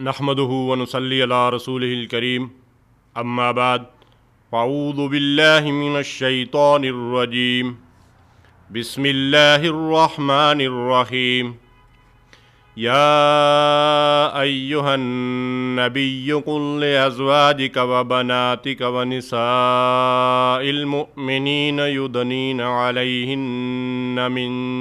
نحمده ونصلي على رسوله الكريم اما بعد فاعوذ بالله من الشيطان الرجيم بسم الله الرحمن الرحيم يا أيها النبي قل لأزواجك وبناتك ونساء المؤمنين يدنين عليهن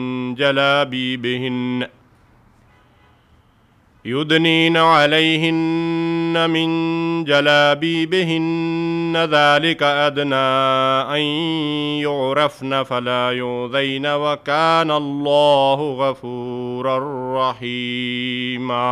من جلابيبهن ذلك أدنى أن يعرفن فلا يؤذين وكان الله غفورا رحيما۔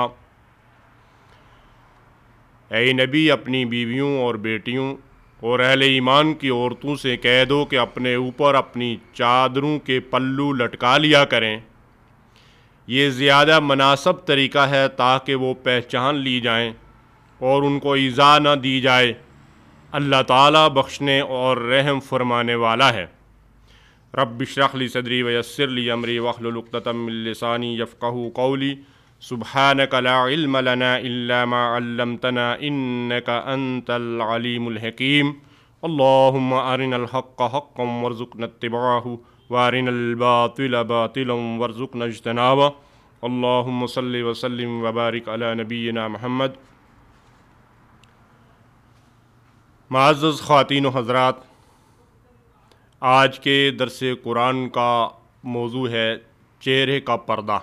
اے نبی، اپنی بیویوں اور بیٹیوں اور اہل ایمان کی عورتوں سے کہہ دو کہ اپنے اوپر اپنی چادروں کے پلو لٹکا لیا کریں، یہ زیادہ مناسب طریقہ ہے تاکہ وہ پہچان لی جائیں اور ان کو ایذا نہ دی جائے۔ اللہ تعالیٰ بخشنے اور رحم فرمانے والا ہے۔ رب اشرح لی صدری ویسر لی امری واحلل عقدۃ من لسانی یفقہوا قولی سبحانک لا علم لنا الا ما علمتنا انک انت العلیم الحکیم۔ اللہم ارنا الحق حقا وارزقنا اتباعہ وارنا الباطل باطلا وارزقنا اجتنابہ۔ اللہم صلی وسلم وبارک علی نبینا محمد۔ معزز خواتین و حضرات، آج کے درس قرآن کا موضوع ہے چہرے کا پردہ۔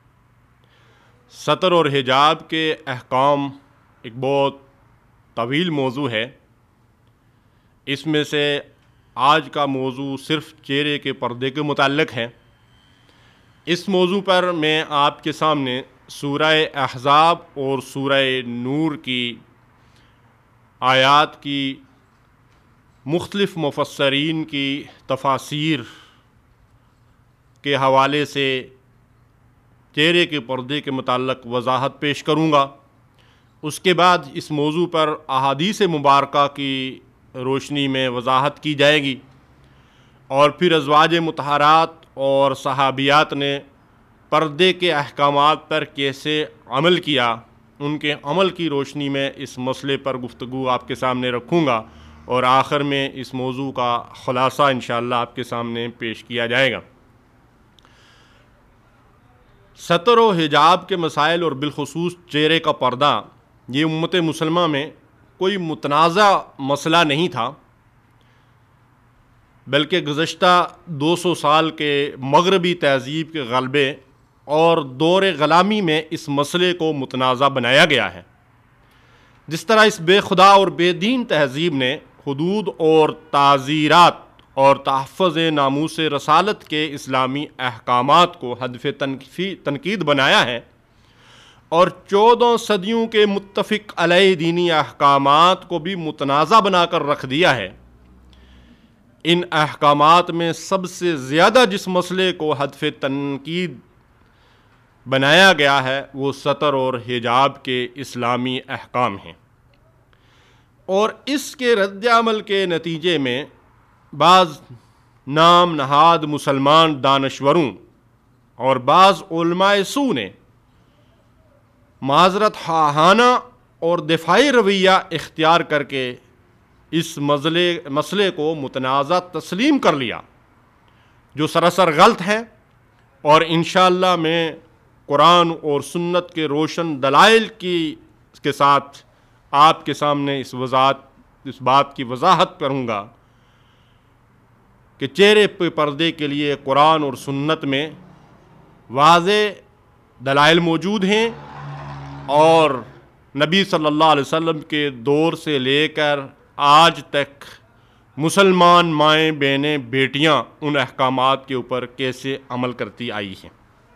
ستر اور حجاب کے احکام ایک بہت طویل موضوع ہے۔ اس میں سے آج کا موضوع صرف چہرے کے پردے کے متعلق ہے۔ اس موضوع پر میں آپ کے سامنے سورہ احزاب اور سورہ نور کی آیات کی مختلف مفسرین کی تفاسیر کے حوالے سے چہرے کے پردے کے متعلق وضاحت پیش کروں گا۔ اس کے بعد اس موضوع پر احادیث مبارکہ کی روشنی میں وضاحت کی جائے گی، اور پھر ازواج مطہرات اور صحابیات نے پردے کے احکامات پر کیسے عمل کیا، ان کے عمل کی روشنی میں اس مسئلے پر گفتگو آپ کے سامنے رکھوں گا، اور آخر میں اس موضوع کا خلاصہ انشاءاللہ آپ کے سامنے پیش کیا جائے گا۔ ستر و حجاب کے مسائل اور بالخصوص چہرے کا پردہ یہ امت مسلمہ میں کوئی متنازع مسئلہ نہیں تھا، بلکہ گزشتہ 200 سال کے مغربی تہذیب کے غلبے اور دور غلامی میں اس مسئلے کو متنازع بنایا گیا ہے۔ جس طرح اس بے خدا اور بے دین تہذیب نے حدود اور تعزیرات اور تحفظ ناموس رسالت کے اسلامی احکامات کو ہدف تنقید بنایا ہے، اور 14 صدیوں کے متفق علیہ دینی احکامات کو بھی متنازع بنا کر رکھ دیا ہے، ان احکامات میں سب سے زیادہ جس مسئلے کو ہدف تنقید بنایا گیا ہے وہ ستر اور حجاب کے اسلامی احکام ہیں۔ اور اس کے رد عمل کے نتیجے میں بعض نام نہاد مسلمان دانشوروں اور بعض علماء سو نے معذرت خواہانہ اور دفاعی رویہ اختیار کر کے اس مسئلے کو متنازع تسلیم کر لیا، جو سراسر غلط ہے، اور انشاءاللہ میں قرآن اور سنت کے روشن دلائل کے ساتھ آپ کے سامنے اس بات کی وضاحت کروں گا کہ چہرے پہ پردے کے لیے قرآن اور سنت میں واضح دلائل موجود ہیں، اور نبی صلی اللہ علیہ وسلم کے دور سے لے کر آج تک مسلمان مائیں بہنیں بیٹیاں ان احکامات کے اوپر کیسے عمل کرتی آئی ہیں۔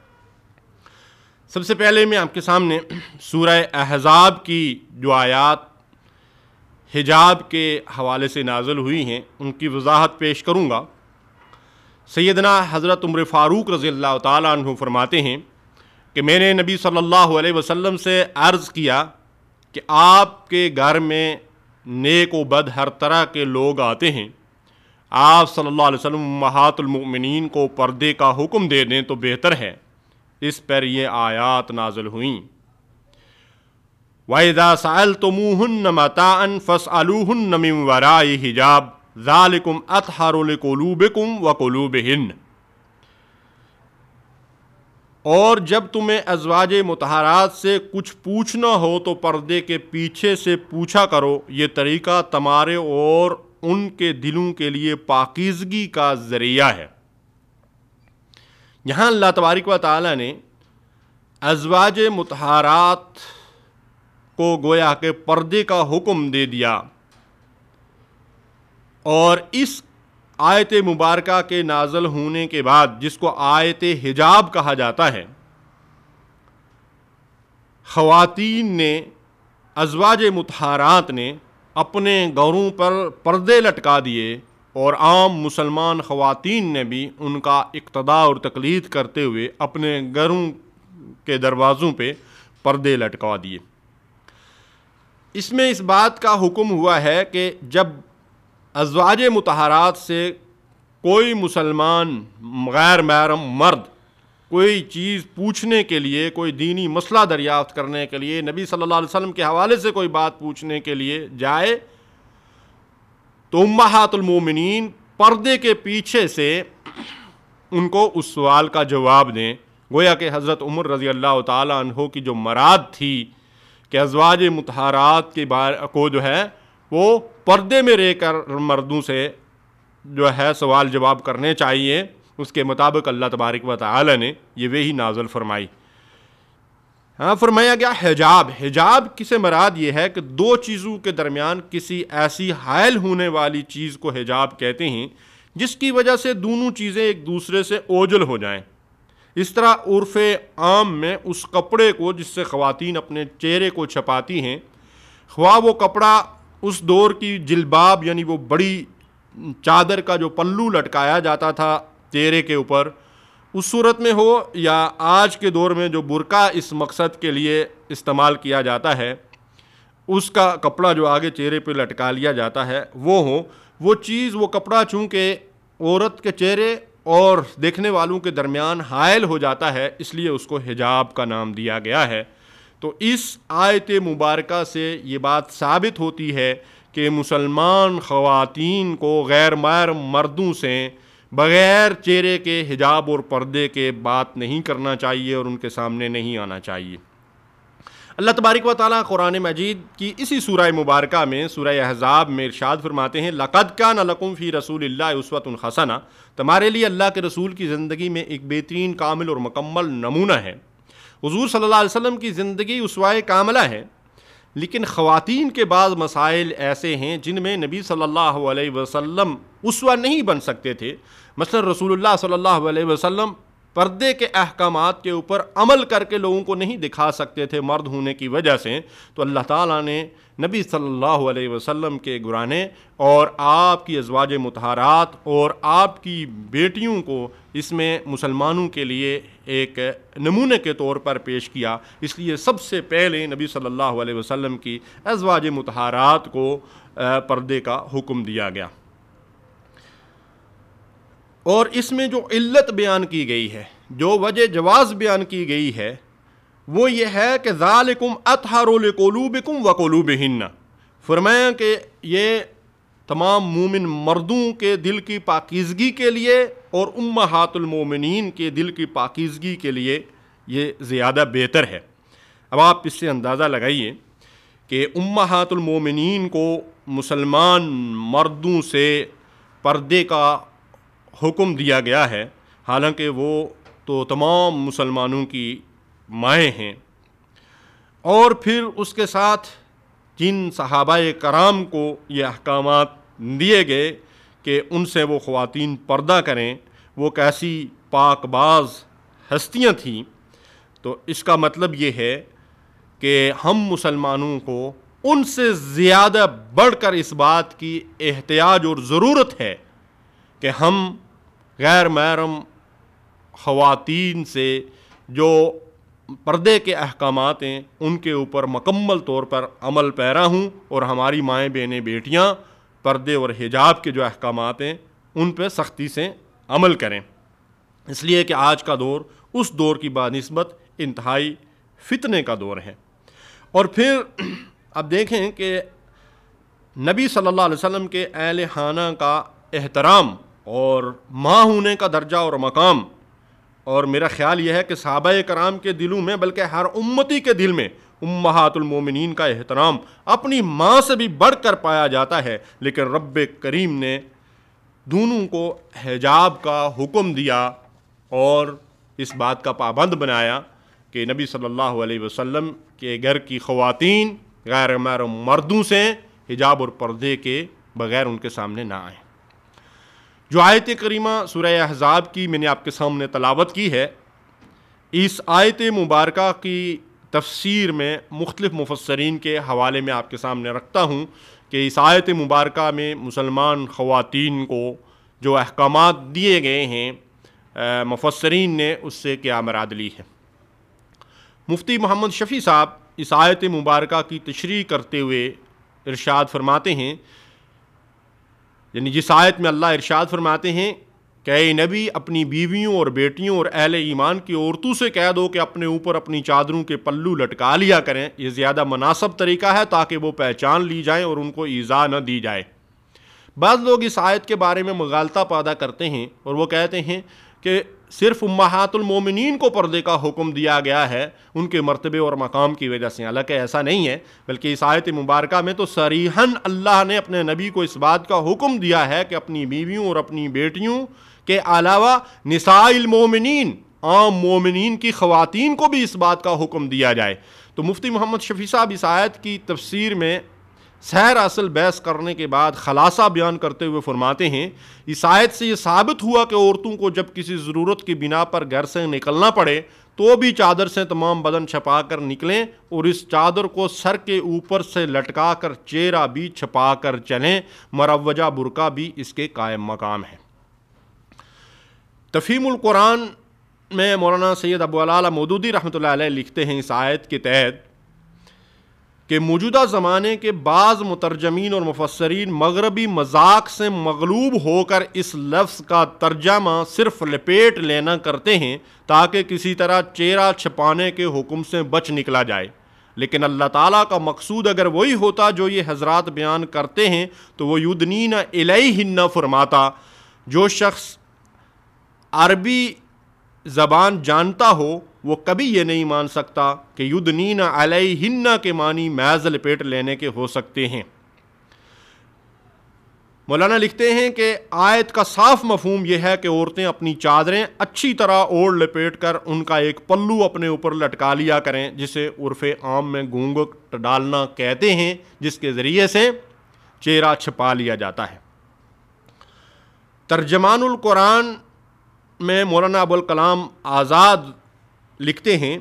سب سے پہلے میں آپ کے سامنے سورہ احزاب کی جو آیات حجاب کے حوالے سے نازل ہوئی ہیں ان کی وضاحت پیش کروں گا۔ سیدنا حضرت عمر فاروق رضی اللہ تعالیٰ عنہ فرماتے ہیں کہ میں نے نبی صلی اللہ علیہ وسلم سے عرض کیا کہ آپ کے گھر میں نیک و بد ہر طرح کے لوگ آتے ہیں، آپ صلی اللہ علیہ وسلم امہات المؤمنین کو پردے کا حکم دے دیں تو بہتر ہے۔ اس پر یہ آیات نازل ہوئیں۔ وَإِذَا سَأَلْتُمُوهُنَّ مَتَاعًا فَاسْأَلُوهُنَّ مِنْ وَرَاءِ حِجَابٍ ذَلِكُمْ أَطْهَرُ لِقُلُوبِكُمْ وَقُلُوبِهِنَّ۔ اور جب تمہیں ازواج مطہرات سے کچھ پوچھنا ہو تو پردے کے پیچھے سے پوچھا کرو، یہ طریقہ تمہارے اور ان کے دلوں کے لیے پاکیزگی کا ذریعہ ہے۔ یہاں اللہ تبارک و تعالی نے ازواج مطہرات کو گویا کہ پردے کا حکم دے دیا، اور اس آیت مبارکہ کے نازل ہونے کے بعد، جس کو آیت حجاب کہا جاتا ہے، خواتین نے، ازواج مطہرات نے اپنے گھروں پر پردے لٹکا دیے، اور عام مسلمان خواتین نے بھی ان کا اقتداء اور تقلید کرتے ہوئے اپنے گھروں کے دروازوں پہ پردے لٹکا دیے۔ اس میں اس بات کا حکم ہوا ہے کہ جب ازواج مطہرات سے کوئی مسلمان غیر محرم مرد کوئی چیز پوچھنے کے لیے، کوئی دینی مسئلہ دریافت کرنے کے لیے، نبی صلی اللہ علیہ وسلم کے حوالے سے کوئی بات پوچھنے کے لیے جائے، تو امہات المومنین پردے کے پیچھے سے ان کو اس سوال کا جواب دیں۔ گویا کہ حضرت عمر رضی اللہ تعالیٰ عنہ کی جو مراد تھی کہ ازواج مطہرات کے کو جو ہے وہ پردے میں رہ کر مردوں سے جو ہے سوال جواب کرنے چاہیے، اس کے مطابق اللہ تبارک و تعالی نے یہ وحی نازل فرمائی۔ فرمایا گیا حجاب۔ حجاب کسے مراد یہ ہے کہ دو چیزوں کے درمیان کسی ایسی حائل ہونے والی چیز کو حجاب کہتے ہیں جس کی وجہ سے دونوں چیزیں ایک دوسرے سے اوجھل ہو جائیں۔ اس طرح عرف عام میں اس کپڑے کو جس سے خواتین اپنے چہرے کو چھپاتی ہیں، خواہ وہ کپڑا اس دور کی جلباب یعنی وہ بڑی چادر کا جو پلو لٹکایا جاتا تھا چہرے کے اوپر، اس صورت میں ہو، یا آج کے دور میں جو برقع اس مقصد کے لیے استعمال کیا جاتا ہے، اس کا کپڑا جو آگے چہرے پہ لٹکا لیا جاتا ہے وہ ہو، وہ چیز، وہ کپڑا چونکہ عورت کے چہرے اور دیکھنے والوں کے درمیان حائل ہو جاتا ہے، اس لیے اس کو حجاب کا نام دیا گیا ہے۔ تو اس آیت مبارکہ سے یہ بات ثابت ہوتی ہے کہ مسلمان خواتین کو غیر محرم مردوں سے بغیر چہرے کے حجاب اور پردے کے بات نہیں کرنا چاہیے اور ان کے سامنے نہیں آنا چاہیے۔ اللہ تبارک و تعالیٰ قرآن مجید کی اسی سورہ مبارکہ میں، سورہ احزاب میں ارشاد فرماتے ہیں، لَقَدْ كَانَ لَكُمْ فِي رَسُولِ اللَّهِ أُسْوَةٌ حَسَنَةٌ، تمہارے لیے اللہ کے رسول کی زندگی میں ایک بہترین، کامل اور مکمل نمونہ ہے۔ حضور صلی اللہ علیہ وسلم کی زندگی اسوہ کاملہ ہے، لیکن خواتین کے بعض مسائل ایسے ہیں جن میں نبی صلی اللہ علیہ وسلم اسوہ نہیں بن سکتے تھے۔ مثلا رسول اللہ صلی اللہ علیہ وسلم پردے کے احکامات کے اوپر عمل کر کے لوگوں کو نہیں دکھا سکتے تھے مرد ہونے کی وجہ سے، تو اللہ تعالیٰ نے نبی صلی اللہ علیہ وسلم کے گھرانے اور آپ کی ازواج مطہرات اور آپ کی بیٹیوں کو اس میں مسلمانوں کے لیے ایک نمونے کے طور پر پیش کیا۔ اس لیے سب سے پہلے نبی صلی اللہ علیہ وسلم کی ازواج مطہرات کو پردے کا حکم دیا گیا۔ اور اس میں جو علت بیان کی گئی ہے، جو وجہ جواز بیان کی گئی ہے، وہ یہ ہے کہ ذالکم اطہر لقلوبکم وقلوبہن، فرمایا کہ یہ تمام مومن مردوں کے دل کی پاکیزگی کے لیے اور امہات المومنین کے دل کی پاکیزگی کے لیے یہ زیادہ بہتر ہے۔ اب آپ اس سے اندازہ لگائیے کہ امہات المومنین کو مسلمان مردوں سے پردے کا حکم دیا گیا ہے، حالانکہ وہ تو تمام مسلمانوں کی مائیں ہیں، اور پھر اس کے ساتھ جن صحابہ کرام کو یہ احکامات دیے گئے کہ ان سے وہ خواتین پردہ کریں، وہ کیسی پاک باز ہستیاں تھیں۔ تو اس کا مطلب یہ ہے کہ ہم مسلمانوں کو ان سے زیادہ بڑھ کر اس بات کی احتیاج اور ضرورت ہے کہ ہم غیر محرم خواتین سے جو پردے کے احکامات ہیں ان کے اوپر مکمل طور پر عمل پیرا ہوں، اور ہماری مائیں بہنیں بیٹیاں پردے اور حجاب کے جو احکامات ہیں ان پہ سختی سے عمل کریں، اس لیے کہ آج کا دور اس دور کی بنسبت انتہائی فتنے کا دور ہے۔ اور پھر اب دیکھیں کہ نبی صلی اللہ علیہ وسلم کے اہل خانہ کا احترام اور ماں ہونے کا درجہ اور مقام، اور میرا خیال یہ ہے کہ صحابہ کرام کے دلوں میں بلکہ ہر امتی کے دل میں امہات المومنین کا احترام اپنی ماں سے بھی بڑھ کر پایا جاتا ہے، لیکن رب کریم نے دونوں کو حجاب کا حکم دیا اور اس بات کا پابند بنایا کہ نبی صلی اللہ علیہ وسلم کے گھر کی خواتین غیر محرم مردوں سے حجاب اور پردے کے بغیر ان کے سامنے نہ آئیں۔ جو آیت کریمہ سورہ احزاب کی میں نے آپ کے سامنے تلاوت کی ہے، اس آیت مبارکہ کی تفسیر میں مختلف مفسرین کے حوالے میں آپ کے سامنے رکھتا ہوں کہ اس آیت مبارکہ میں مسلمان خواتین کو جو احکامات دیے گئے ہیں مفسرین نے اس سے کیا مراد لی ہے۔ مفتی محمد شفیع صاحب اس آیت مبارکہ کی تشریح کرتے ہوئے ارشاد فرماتے ہیں، یعنی جس آیت میں اللہ ارشاد فرماتے ہیں کہ اے نبی اپنی بیویوں اور بیٹیوں اور اہل ایمان کی عورتوں سے کہہ دو کہ اپنے اوپر اپنی چادروں کے پلو لٹکا لیا کریں، یہ زیادہ مناسب طریقہ ہے تاکہ وہ پہچان لی جائیں اور ان کو ایذا نہ دی جائے۔ بعض لوگ اس آیت کے بارے میں مغالطہ پیدا کرتے ہیں اور وہ کہتے ہیں کہ صرف امہات المومنین کو پردے کا حکم دیا گیا ہے ان کے مرتبے اور مقام کی وجہ سے، حالانکہ ایسا نہیں ہے، بلکہ اس آیت مبارکہ میں تو صریحاً اللہ نے اپنے نبی کو اس بات کا حکم دیا ہے کہ اپنی بیویوں اور اپنی بیٹیوں کے علاوہ نساء المومنین، عام مومنین کی خواتین کو بھی اس بات کا حکم دیا جائے۔ تو مفتی محمد شفیع صاحب اس آیت کی تفسیر میں سیر اصل بحث کرنے کے بعد خلاصہ بیان کرتے ہوئے فرماتے ہیں، اس آیت سے یہ ثابت ہوا کہ عورتوں کو جب کسی ضرورت کی بنا پر گھر سے نکلنا پڑے تو بھی چادر سے تمام بدن چھپا کر نکلیں اور اس چادر کو سر کے اوپر سے لٹکا کر چہرہ بھی چھپا کر چلیں، مروجہ برقع بھی اس کے قائم مقام ہے۔ تفہیم القرآن میں مولانا سید ابو العلا مودودی رحمۃ اللہ علیہ لکھتے ہیں اس آیت کے تحت کہ موجودہ زمانے کے بعض مترجمین اور مفسرین مغربی مذاق سے مغلوب ہو کر اس لفظ کا ترجمہ صرف لپیٹ لینا کرتے ہیں تاکہ کسی طرح چہرہ چھپانے کے حکم سے بچ نکلا جائے، لیکن اللہ تعالیٰ کا مقصود اگر وہی ہوتا جو یہ حضرات بیان کرتے ہیں تو وہ یدنین الیہن فرماتا۔ جو شخص عربی زبان جانتا ہو وہ کبھی یہ نہیں مان سکتا کہ یدنین علیہن کے معنی محض لپیٹ لینے کے ہو سکتے ہیں۔ مولانا لکھتے ہیں کہ آیت کا صاف مفہوم یہ ہے کہ عورتیں اپنی چادریں اچھی طرح اوڑھ لپیٹ کر ان کا ایک پلو اپنے اوپر لٹکا لیا کریں، جسے عرف عام میں گھونگھٹ ڈالنا کہتے ہیں، جس کے ذریعے سے چہرہ چھپا لیا جاتا ہے۔ ترجمان القرآن میں مولانا ابو الکلام آزاد لکھتے ہیں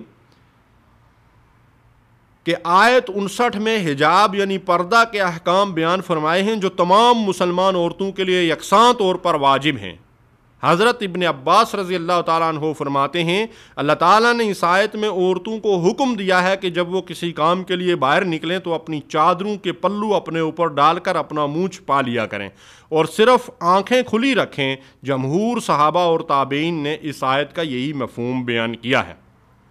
کہ آیت 59 میں حجاب یعنی پردہ کے احکام بیان فرمائے ہیں جو تمام مسلمان عورتوں کے لیے یکساں طور پر واجب ہیں۔ حضرت ابن عباس رضی اللہ تعالیٰ عنہ فرماتے ہیں اللہ تعالیٰ نے اس آیت میں عورتوں کو حکم دیا ہے کہ جب وہ کسی کام کے لیے باہر نکلیں تو اپنی چادروں کے پلو اپنے اوپر ڈال کر اپنا منہ چھپا لیا کریں اور صرف آنکھیں کھلی رکھیں۔ جمہور صحابہ اور تابعین نے اس آیت کا یہی مفہوم بیان کیا ہے۔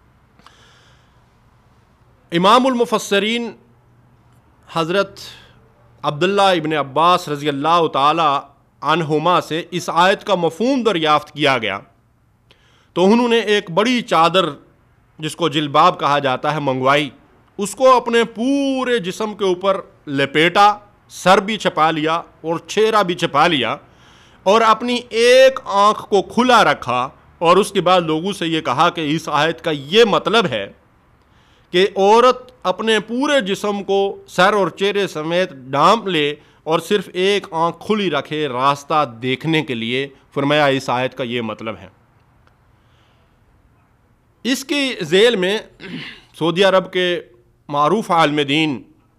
امام المفسرین حضرت عبداللہ ابن عباس رضی اللہ تعالی عنہما سے اس آیت کا مفہوم دریافت کیا گیا تو انہوں نے ایک بڑی چادر جس کو جلباب کہا جاتا ہے منگوائی، اس کو اپنے پورے جسم کے اوپر لپیٹا، سر بھی چھپا لیا اور چہرہ بھی چھپا لیا اور اپنی ایک آنکھ کو کھلا رکھا، اور اس کے بعد لوگوں سے یہ کہا کہ اس آیت کا یہ مطلب ہے کہ عورت اپنے پورے جسم کو سر اور چہرے سمیت ڈھانپ لے اور صرف ایک آنکھ کھلی رکھے راستہ دیکھنے کے لیے۔ فرمایا اس آیت کا یہ مطلب ہے۔ اس کی ذیل میں سعودی عرب کے معروف عالم دین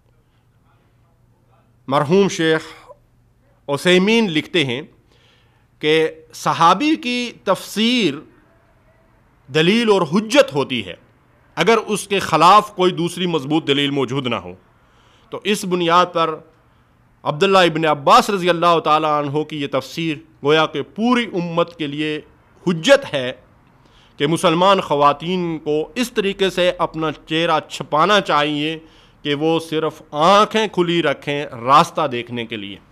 مرحوم شیخ عثیمین لکھتے ہیں کہ صحابی کی تفسیر دلیل اور حجت ہوتی ہے اگر اس کے خلاف کوئی دوسری مضبوط دلیل موجود نہ ہو۔ تو اس بنیاد پر عبداللہ ابن عباس رضی اللہ تعالی عنہ کی یہ تفسیر گویا کہ پوری امت کے لیے حجت ہے کہ مسلمان خواتین کو اس طریقے سے اپنا چہرہ چھپانا چاہیے کہ وہ صرف آنکھیں کھلی رکھیں راستہ دیکھنے کے لیے۔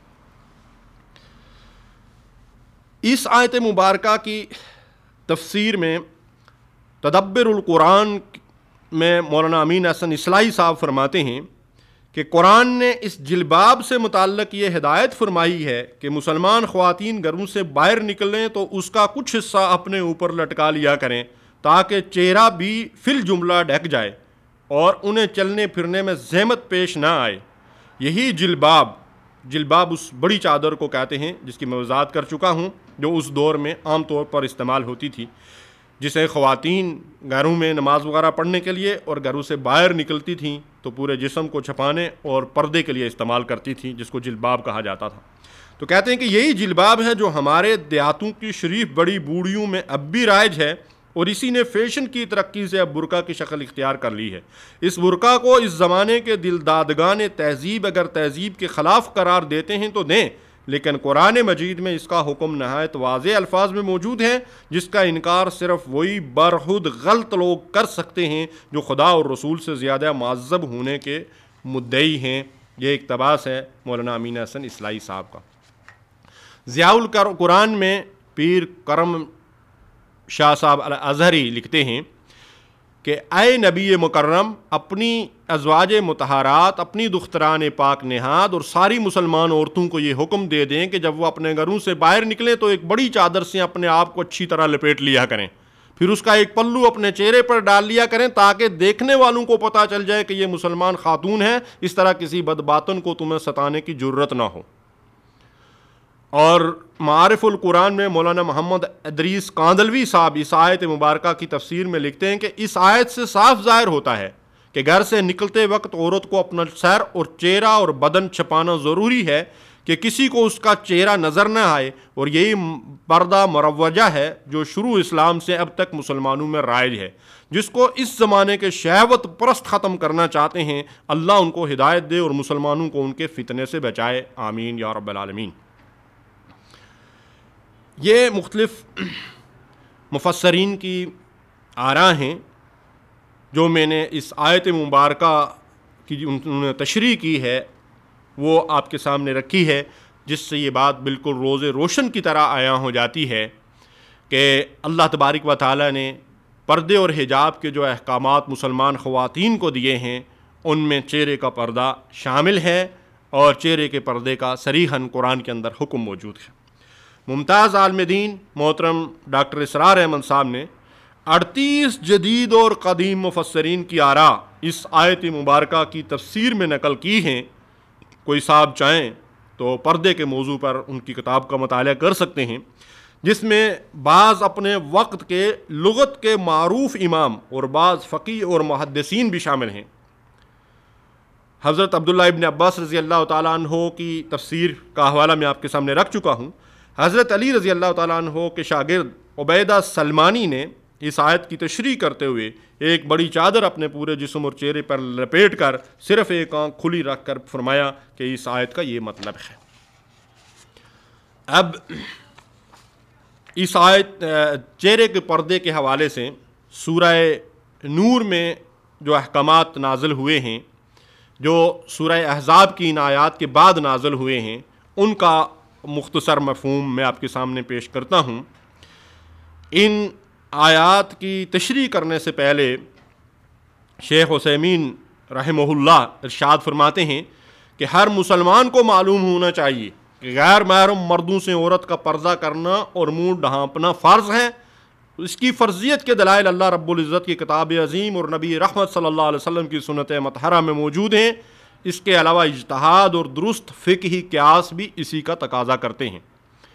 اس آیت مبارکہ کی تفسیر میں تدبر القرآن میں مولانا امین احسن اصلاحی صاحب فرماتے ہیں کہ قرآن نے اس جلباب سے متعلق یہ ہدایت فرمائی ہے کہ مسلمان خواتین گھروں سے باہر نکلیں تو اس کا کچھ حصہ اپنے اوپر لٹکا لیا کریں تاکہ چہرہ بھی فی الجملہ ڈھک جائے اور انہیں چلنے پھرنے میں زحمت پیش نہ آئے۔ یہی جلباب اس بڑی چادر کو کہتے ہیں جس کی میں وضاحت کر چکا ہوں، جو اس دور میں عام طور پر استعمال ہوتی تھی، جسے خواتین گھروں میں نماز وغیرہ پڑھنے کے لیے اور گھروں سے باہر نکلتی تھیں تو پورے جسم کو چھپانے اور پردے کے لیے استعمال کرتی تھیں، جس کو جلباب کہا جاتا تھا۔ تو کہتے ہیں کہ یہی جلباب ہے جو ہمارے دیہاتوں کی شریف بڑی بوڑھیوں میں اب بھی رائج ہے، اور اسی نے فیشن کی ترقی سے اب برقع کی شکل اختیار کر لی ہے۔ اس برقع کو اس زمانے کے دلدادگان تہذیب اگر تہذیب کے خلاف قرار دیتے ہیں تو دیں، لیکن قرآن مجید میں اس کا حکم نہایت واضح الفاظ میں موجود ہے، جس کا انکار صرف وہی برخود غلط لوگ کر سکتے ہیں جو خدا اور رسول سے زیادہ معذب ہونے کے مدعی ہیں۔ یہ اقتباس ہے مولانا امین احسن اصلاحی صاحب کا۔ ضیاء القرآن میں پیر کرم شاہ صاحب الازہری لکھتے ہیں کہ اے نبی مکرم، اپنی ازواج مطہرات، اپنی دختران پاک نہاد اور ساری مسلمان عورتوں کو یہ حکم دے دیں کہ جب وہ اپنے گھروں سے باہر نکلیں تو ایک بڑی چادر سے اپنے آپ کو اچھی طرح لپیٹ لیا کریں، پھر اس کا ایک پلو اپنے چہرے پر ڈال لیا کریں تاکہ دیکھنے والوں کو پتہ چل جائے کہ یہ مسلمان خاتون ہیں، اس طرح کسی بدباطن کو تمہیں ستانے کی جرت نہ ہو۔ اور معارف القرآن میں مولانا محمد ادریس کاندلوی صاحب اس آیت مبارکہ کی تفسیر میں لکھتے ہیں کہ اس آیت سے صاف ظاہر ہوتا ہے کہ گھر سے نکلتے وقت عورت کو اپنا سر اور چہرہ اور بدن چھپانا ضروری ہے کہ کسی کو اس کا چہرہ نظر نہ آئے، اور یہی پردہ مروجہ ہے جو شروع اسلام سے اب تک مسلمانوں میں رائج ہے، جس کو اس زمانے کے شہوت پرست ختم کرنا چاہتے ہیں۔ اللہ ان کو ہدایت دے اور مسلمانوں کو ان کے فتنے سے بچائے، آمین یا رب العالمین۔ یہ مختلف مفسرین کی آراء ہیں جو میں نے اس آیت مبارکہ کی انہوں نے تشریح کی ہے وہ آپ کے سامنے رکھی ہے، جس سے یہ بات بالکل روز روشن کی طرح عیاں ہو جاتی ہے کہ اللہ تبارک و تعالیٰ نے پردے اور حجاب کے جو احکامات مسلمان خواتین کو دیے ہیں ان میں چہرے کا پردہ شامل ہے، اور چہرے کے پردے کا صریحاً قرآن کے اندر حکم موجود ہے۔ ممتاز عالم دین محترم ڈاکٹر اسرار احمد صاحب نے 38 جدید اور قدیم مفسرین کی آراء اس آیت مبارکہ کی تفسیر میں نقل کی ہیں۔ کوئی صاحب چاہیں تو پردے کے موضوع پر ان کی کتاب کا مطالعہ کر سکتے ہیں، جس میں بعض اپنے وقت کے لغت کے معروف امام اور بعض فقیہ اور محدثین بھی شامل ہیں۔ حضرت عبداللہ ابن عباس رضی اللہ تعالیٰ عنہ کی تفسیر کا حوالہ میں آپ کے سامنے رکھ چکا ہوں۔ حضرت علی رضی اللہ تعالیٰ عنہ کے شاگرد عبیدہ سلمانی نے اس آیت کی تشریح کرتے ہوئے ایک بڑی چادر اپنے پورے جسم اور چہرے پر لپیٹ کر صرف ایک آنکھ کھلی رکھ کر فرمایا کہ اس آیت کا یہ مطلب ہے۔ اب اس آیت چہرے کے پردے کے حوالے سے سورہ نور میں جو احکامات نازل ہوئے ہیں، جو سورہ احزاب کی ان آیات کے بعد نازل ہوئے ہیں، ان کا مختصر مفہوم میں آپ کے سامنے پیش کرتا ہوں۔ ان آیات کی تشریح کرنے سے پہلے شیخ عثیمین رحمہ اللہ ارشاد فرماتے ہیں کہ ہر مسلمان کو معلوم ہونا چاہیے کہ غیر محرم مردوں سے عورت کا پردہ کرنا اور منہ ڈھانپنا فرض ہے۔ اس کی فرضیت کے دلائل اللہ رب العزت کی کتاب عظیم اور نبی رحمت صلی اللہ علیہ وسلم کی سنت مطہرہ میں موجود ہیں۔ اس کے علاوہ اجتہاد اور درست فقہی قیاس بھی اسی کا تقاضا کرتے ہیں۔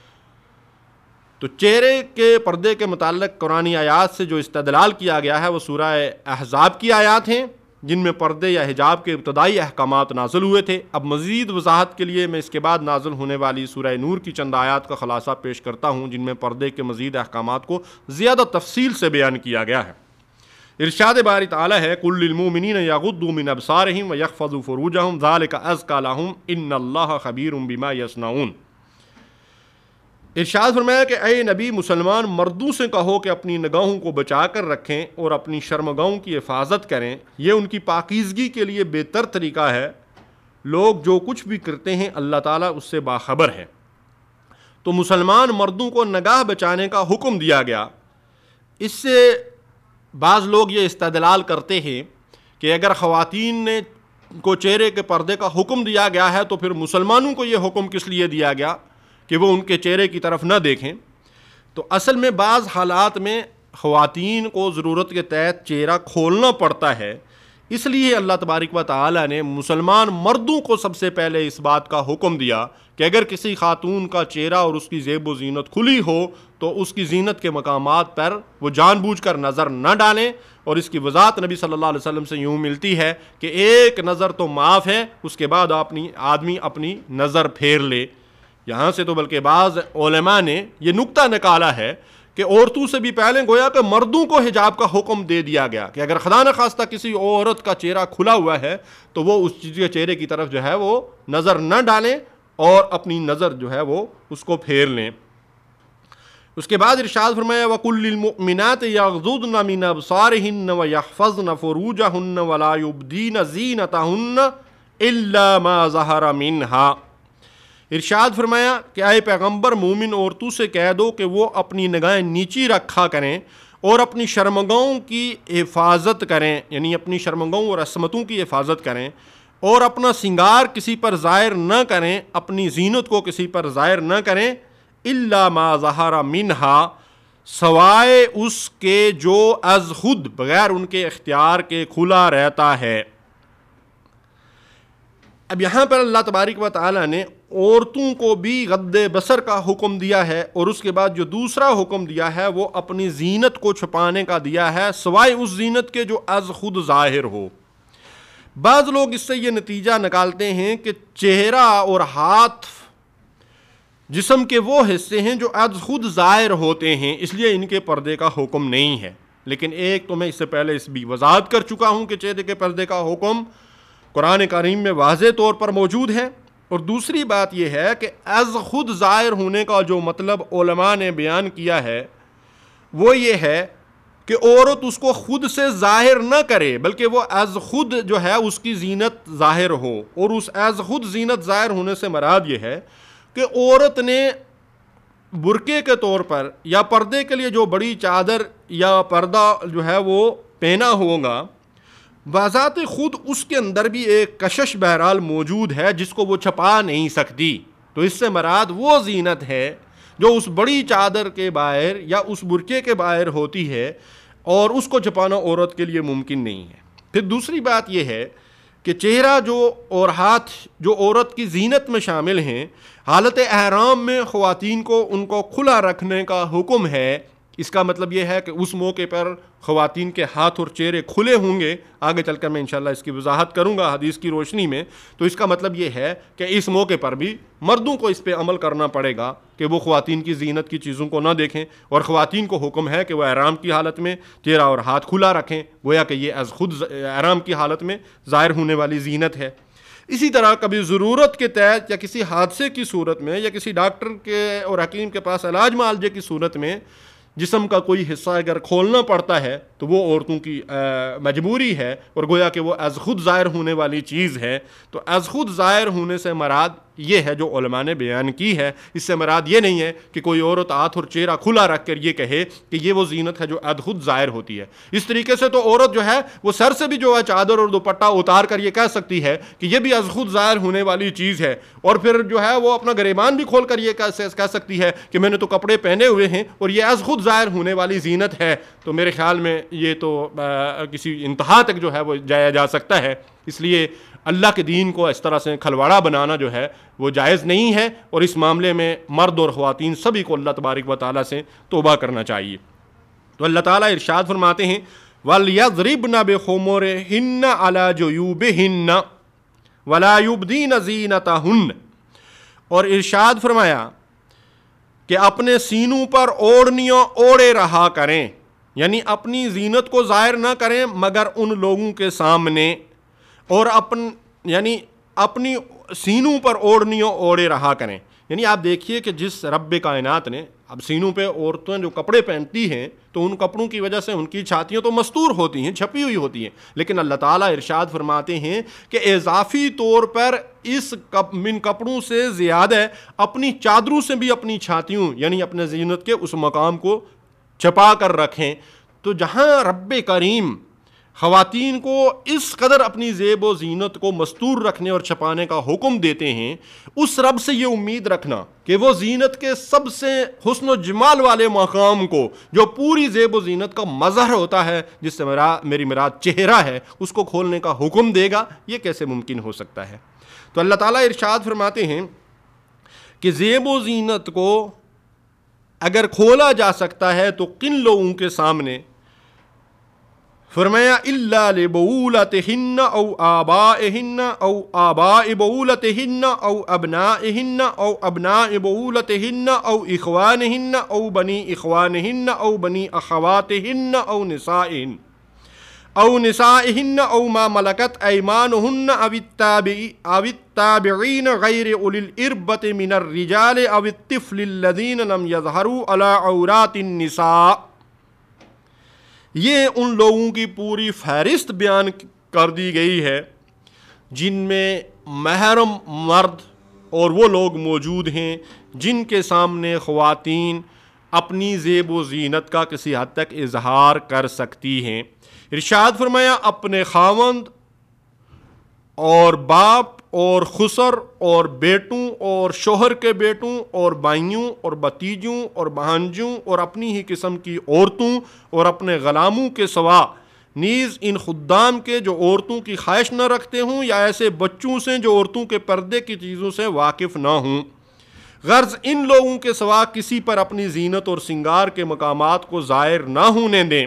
تو چہرے کے پردے کے متعلق قرآنی آیات سے جو استدلال کیا گیا ہے وہ سورہ احزاب کی آیات ہیں، جن میں پردے یا حجاب کے ابتدائی احکامات نازل ہوئے تھے۔ اب مزید وضاحت کے لیے میں اس کے بعد نازل ہونے والی سورہ نور کی چند آیات کا خلاصہ پیش کرتا ہوں، جن میں پردے کے مزید احکامات کو زیادہ تفصیل سے بیان کیا گیا ہے۔ ارشاد باری تعالیٰ ہے قُل لِّلْمُؤْمِنِينَ يَغُضُّوا مِنْ أَبْصَارِهِمْ وَيَحْفَظُوا فُرُوجَهُمْ ذَلِكَ أَزْكَىٰ لَهُمْ إِنَّ اللَّهَ خَبِيرٌ بِمَا يَصْنَعُونَ۔ ارشاد فرمایا کہ اے نبی مسلمان مردوں سے کہو کہ اپنی نگاہوں کو بچا کر رکھیں اور اپنی شرمگاہوں کی حفاظت کریں، یہ ان کی پاکیزگی کے لیے بہتر طریقہ ہے، لوگ جو کچھ بھی کرتے ہیں اللہ تعالیٰ اس سے باخبر ہے۔ تو مسلمان مردوں کو نگاہ بچانے کا حکم دیا گیا۔ اس سے بعض لوگ یہ استدلال کرتے ہیں کہ اگر خواتین کو چہرے کے پردے کا حکم دیا گیا ہے تو پھر مسلمانوں کو یہ حکم کس لیے دیا گیا کہ وہ ان کے چہرے کی طرف نہ دیکھیں۔ تو اصل میں بعض حالات میں خواتین کو ضرورت کے تحت چہرہ کھولنا پڑتا ہے، اس لیے اللہ تبارک و تعالی نے مسلمان مردوں کو سب سے پہلے اس بات کا حکم دیا کہ اگر کسی خاتون کا چہرہ اور اس کی زیب و زینت کھلی ہو تو اس کی زینت کے مقامات پر وہ جان بوجھ کر نظر نہ ڈالیں، اور اس کی وضاحت نبی صلی اللہ علیہ وسلم سے یوں ملتی ہے کہ ایک نظر تو معاف ہے، اس کے بعد آدمی اپنی نظر پھیر لے۔ یہاں سے تو بلکہ بعض علماء نے یہ نکتہ نکالا ہے کہ عورتوں سے بھی پہلے گویا کہ مردوں کو حجاب کا حکم دے دیا گیا کہ اگر خدا نخواستہ کسی عورت کا چہرہ کھلا ہوا ہے تو وہ اس چیز کے چہرے کی طرف جو ہے وہ نظر نہ ڈالیں اور اپنی نظر جو ہے وہ اس کو پھیر لیں۔ اس کے بعد ارشاد فرمایا وَقُلْ لِلْمُؤْمِنَاتِ يَغْضُضْنَ مِنْ أَبْصَارِهِنَّ وَيَحْفَظْنَ فُرُوجَهُنَّ وَلَا يُبْدِينَ زِينَتَهُنَّ إِلَّا مَا ظَهَرَ مِنْهَا۔ ارشاد فرمایا کہ اے پیغمبر مومن عورتوں سے کہہ دو کہ وہ اپنی نگاہیں نیچی رکھا کریں اور اپنی شرمگاہوں کی حفاظت کریں، یعنی اپنی شرمگاہوں اور عصمتوں کی حفاظت کریں، اور اپنا سنگار کسی پر ظاہر نہ کریں، اپنی زینت کو کسی پر ظاہر نہ کریں، الا ما ظہر منہا، سوائے اس کے جو از خود بغیر ان کے اختیار کے کھلا رہتا ہے۔ اب یہاں پر اللہ تبارک و تعالیٰ نے عورتوں کو بھی غض بصر کا حکم دیا ہے، اور اس کے بعد جو دوسرا حکم دیا ہے وہ اپنی زینت کو چھپانے کا دیا ہے، سوائے اس زینت کے جو از خود ظاہر ہو۔ بعض لوگ اس سے یہ نتیجہ نکالتے ہیں کہ چہرہ اور ہاتھ جسم کے وہ حصے ہیں جو از خود ظاہر ہوتے ہیں، اس لیے ان کے پردے کا حکم نہیں ہے۔ لیکن ایک تو میں اس سے پہلے اس بھی وضاحت کر چکا ہوں کہ چہرے کے پردے کا حکم قرآن کریم میں واضح طور پر موجود ہے، اور دوسری بات یہ ہے کہ از خود ظاہر ہونے کا جو مطلب علماء نے بیان کیا ہے وہ یہ ہے کہ عورت اس کو خود سے ظاہر نہ کرے، بلکہ وہ از خود جو ہے اس کی زینت ظاہر ہو، اور اس از خود زینت ظاہر ہونے سے مراد یہ ہے کہ عورت نے برقعے کے طور پر یا پردے کے لیے جو بڑی چادر یا پردہ جو ہے وہ پہنا ہوگا، بذات خود اس کے اندر بھی ایک کشش بہرحال موجود ہے جس کو وہ چھپا نہیں سکتی۔ تو اس سے مراد وہ زینت ہے جو اس بڑی چادر کے باہر یا اس برقعے کے باہر ہوتی ہے، اور اس کو چھپانا عورت کے لیے ممکن نہیں ہے۔ پھر دوسری بات یہ ہے کہ چہرہ جو اور ہاتھ جو عورت کی زینت میں شامل ہیں، حالت احرام میں خواتین کو ان کو کھلا رکھنے کا حکم ہے۔ اس کا مطلب یہ ہے کہ اس موقع پر خواتین کے ہاتھ اور چہرے کھلے ہوں گے، آگے چل کر میں انشاءاللہ اس کی وضاحت کروں گا حدیث کی روشنی میں۔ تو اس کا مطلب یہ ہے کہ اس موقع پر بھی مردوں کو اس پہ عمل کرنا پڑے گا کہ وہ خواتین کی زینت کی چیزوں کو نہ دیکھیں، اور خواتین کو حکم ہے کہ وہ احرام کی حالت میں چہرہ اور ہاتھ کھلا رکھیں، گویا کہ یہ از خود احرام کی حالت میں ظاہر ہونے والی زینت ہے۔ اسی طرح کبھی ضرورت کے تحت یا کسی حادثے کی صورت میں یا کسی ڈاکٹر کے اور حکیم کے پاس علاج معالجے کی صورت میں جسم کا کوئی حصہ اگر کھولنا پڑتا ہے تو وہ عورتوں کی مجبوری ہے، اور گویا کہ وہ از خود ظاہر ہونے والی چیز ہے۔ تو از خود ظاہر ہونے سے مراد یہ ہے جو علماء نے بیان کی ہے، اس سے مراد یہ نہیں ہے کہ کوئی عورت ہاتھ اور چہرہ کھلا رکھ کر یہ کہے کہ یہ وہ زینت ہے جو از خود ظاہر ہوتی ہے۔ اس طریقے سے تو عورت جو ہے وہ سر سے بھی جو ہے چادر اور دوپٹہ اتار کر یہ کہہ سکتی ہے کہ یہ بھی از خود ظاہر ہونے والی چیز ہے، اور پھر جو ہے وہ اپنا گریبان بھی کھول کر یہ کہہ سکتی ہے کہ میں نے تو کپڑے پہنے ہوئے ہیں اور یہ از خود ظاہر ہونے والی زینت ہے۔ تو میرے خیال میں یہ تو کسی انتہا تک جو ہے وہ جایا جا سکتا ہے، اس لیے اللہ کے دین کو اس طرح سے کھلواڑا بنانا جو ہے وہ جائز نہیں ہے، اور اس معاملے میں مرد اور خواتین سبھی کو اللہ تبارک و تعالیٰ سے توبہ کرنا چاہیے۔ تو اللہ تعالیٰ ارشاد فرماتے ہیں وَلْيَضْرِبْنَ بِخُمُرِهِنَّ عَلَى جُيُوبِهِنَّ وَلَا يُبْدِينَ زِينَتَهُنَّ، اور ارشاد فرمایا کہ اپنے سینوں پر اوڑھنیاں اوڑھے رہا کریں، یعنی اپنی زینت کو ظاہر نہ کریں مگر ان لوگوں کے سامنے، اور یعنی اپنی سینوں پر اوڑھنیاں اوڑھے رہا کریں، یعنی آپ دیکھیے کہ جس رب کائنات نے اب سینوں پہ عورتیں جو کپڑے پہنتی ہیں تو ان کپڑوں کی وجہ سے ان کی چھاتیاں تو مستور ہوتی ہیں، چھپی ہوئی ہوتی ہیں، لیکن اللہ تعالیٰ ارشاد فرماتے ہیں کہ اضافی طور پر اس من کپڑوں سے زیادہ اپنی چادروں سے بھی اپنی چھاتیوں یعنی اپنے زینت کے اس مقام کو چھپا کر رکھیں۔ تو جہاں رب کریم خواتین کو اس قدر اپنی زیب و زینت کو مستور رکھنے اور چھپانے کا حکم دیتے ہیں، اس رب سے یہ امید رکھنا کہ وہ زینت کے سب سے حسن و جمال والے مقام کو، جو پوری زیب و زینت کا مظہر ہوتا ہے، جس سے میری مراد چہرہ ہے، اس کو کھولنے کا حکم دے گا، یہ کیسے ممکن ہو سکتا ہے؟ تو اللہ تعالیٰ ارشاد فرماتے ہیں کہ زیب و زینت کو اگر کھولا جا سکتا ہے تو کن لوگوں کے سامنے؟ فرمایا الا لبعولتهن او آبائهن او آباء بعولتهن او ابنائهن او ابناء بعولتهن او اخوانهن او بني اخوانهن او بني اخواتهن او نسائهن او ما ملكت ايمانهن او التابعين غير اولي الاربة من الرجال او الطفل الذين لم يظهروا على عورات النساء۔ یہ ان لوگوں کی پوری فہرست بیان کر دی گئی ہے جن میں محرم مرد اور وہ لوگ موجود ہیں جن کے سامنے خواتین اپنی زیب و زینت کا کسی حد تک اظہار کر سکتی ہیں۔ ارشاد فرمایا اپنے خاوند اور باپ اور خسر اور بیٹوں اور شوہر کے بیٹوں اور بھائیوں اور بھتیجوں اور بھانجوں اور اپنی ہی قسم کی عورتوں اور اپنے غلاموں کے سوا نیز ان خدام کے جو عورتوں کی خواہش نہ رکھتے ہوں یا ایسے بچوں سے جو عورتوں کے پردے کی چیزوں سے واقف نہ ہوں، غرض ان لوگوں کے سوا کسی پر اپنی زینت اور سنگار کے مقامات کو ظاہر نہ ہونے دیں۔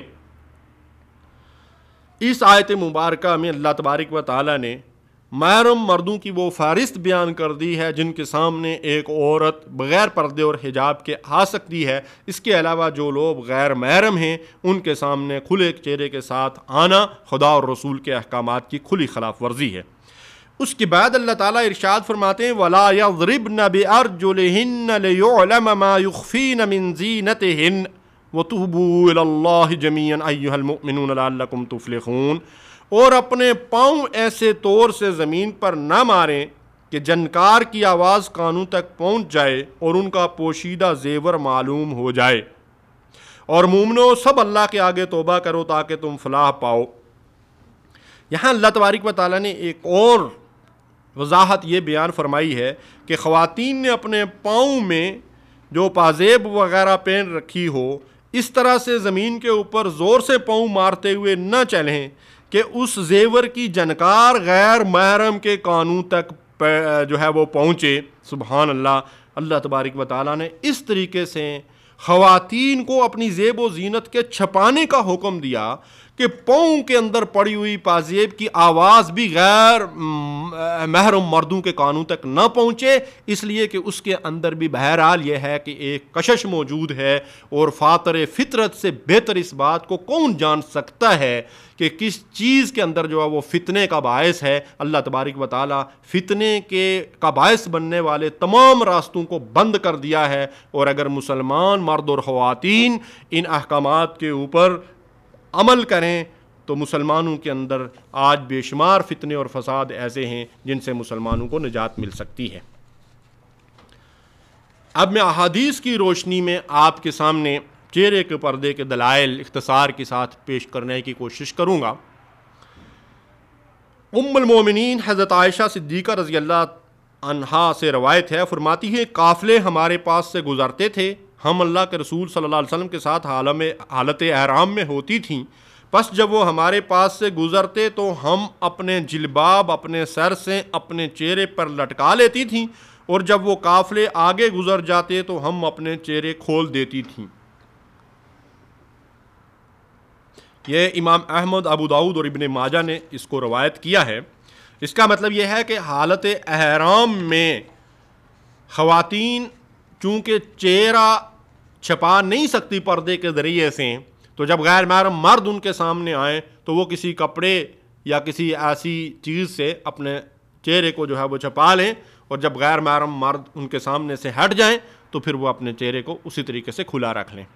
اس آیت مبارکہ میں اللہ تبارک و تعالیٰ نے محرم مردوں کی وہ فہرست بیان کر دی ہے جن کے سامنے ایک عورت بغیر پردے اور حجاب کے آ سکتی ہے۔ اس کے علاوہ جو لوگ غیر محرم ہیں ان کے سامنے کھلے چہرے کے ساتھ آنا خدا اور رسول کے احکامات کی کھلی خلاف ورزی ہے۔ اس کے بعد اللہ تعالیٰ ارشاد فرماتے ہیں وَلَا يَضْرِبْنَ بِأَرْجُلِهِنَّ لِيُعْلَمَ مَا يُخْفِينَ مِن زِينَتِهِنَّ وَتُوبُوا إِلَى اللَّهِ جَمِيعًا أَيُّهَا الْمُؤْمِنُونَ لَعَلَّكُمْ تُفْلِحُونَ، اور اپنے پاؤں ایسے طور سے زمین پر نہ ماریں کہ جنکار کی آواز کانوں تک پہنچ جائے اور ان کا پوشیدہ زیور معلوم ہو جائے، اور مومنو سب اللہ کے آگے توبہ کرو تاکہ تم فلاح پاؤ۔ یہاں اللہ تبارک و تعالیٰ نے ایک اور وضاحت یہ بیان فرمائی ہے کہ خواتین نے اپنے پاؤں میں جو پازیب وغیرہ پہن رکھی ہو اس طرح سے زمین کے اوپر زور سے پاؤں مارتے ہوئے نہ چلیں کہ اس زیور کی جنکار غیر محرم کے کانوں تک جو ہے وہ پہنچے۔ سبحان اللہ، اللہ تبارک و تعالیٰ نے اس طریقے سے خواتین کو اپنی زیب و زینت کے چھپانے کا حکم دیا کہ پاؤں کے اندر پڑی ہوئی پازیب کی آواز بھی غیر محرم مردوں کے کانوں تک نہ پہنچے، اس لیے کہ اس کے اندر بھی بہرحال یہ ہے کہ ایک کشش موجود ہے، اور فاطر فطرت سے بہتر اس بات کو کون جان سکتا ہے کہ کس چیز کے اندر جو ہے وہ فتنے کا باعث ہے۔ اللہ تبارک و تعالیٰ فتنے کا باعث بننے والے تمام راستوں کو بند کر دیا ہے، اور اگر مسلمان مرد اور خواتین ان احکامات کے اوپر عمل کریں تو مسلمانوں کے اندر آج بے شمار فتنے اور فساد ایسے ہیں جن سے مسلمانوں کو نجات مل سکتی ہے۔ اب میں احادیث کی روشنی میں آپ کے سامنے چہرے کے پردے کے دلائل اختصار کے ساتھ پیش کرنے کی کوشش کروں گا۔ ام المومنین حضرت عائشہ صدیقہ رضی اللہ عنہا سے روایت ہے، فرماتی ہے قافلے ہمارے پاس سے گزرتے تھے، ہم اللہ کے رسول صلی اللہ علیہ وسلم کے ساتھ حالت احرام میں ہوتی تھیں، پس جب وہ ہمارے پاس سے گزرتے تو ہم اپنے جلباب اپنے سر سے اپنے چہرے پر لٹکا لیتی تھیں، اور جب وہ قافلے آگے گزر جاتے تو ہم اپنے چہرے کھول دیتی تھیں۔ یہ امام احمد، ابو داؤد اور ابن ماجہ نے اس کو روایت کیا ہے۔ اس کا مطلب یہ ہے کہ حالت احرام میں خواتین چونکہ چہرہ چھپا نہیں سکتی پردے کے ذریعے سے، تو جب غیر محرم مرد ان کے سامنے آئیں تو وہ کسی کپڑے یا کسی ایسی چیز سے اپنے چہرے کو جو ہے وہ چھپا لیں، اور جب غیر محرم مرد ان کے سامنے سے ہٹ جائیں تو پھر وہ اپنے چہرے کو اسی طریقے سے کھلا رکھ لیں۔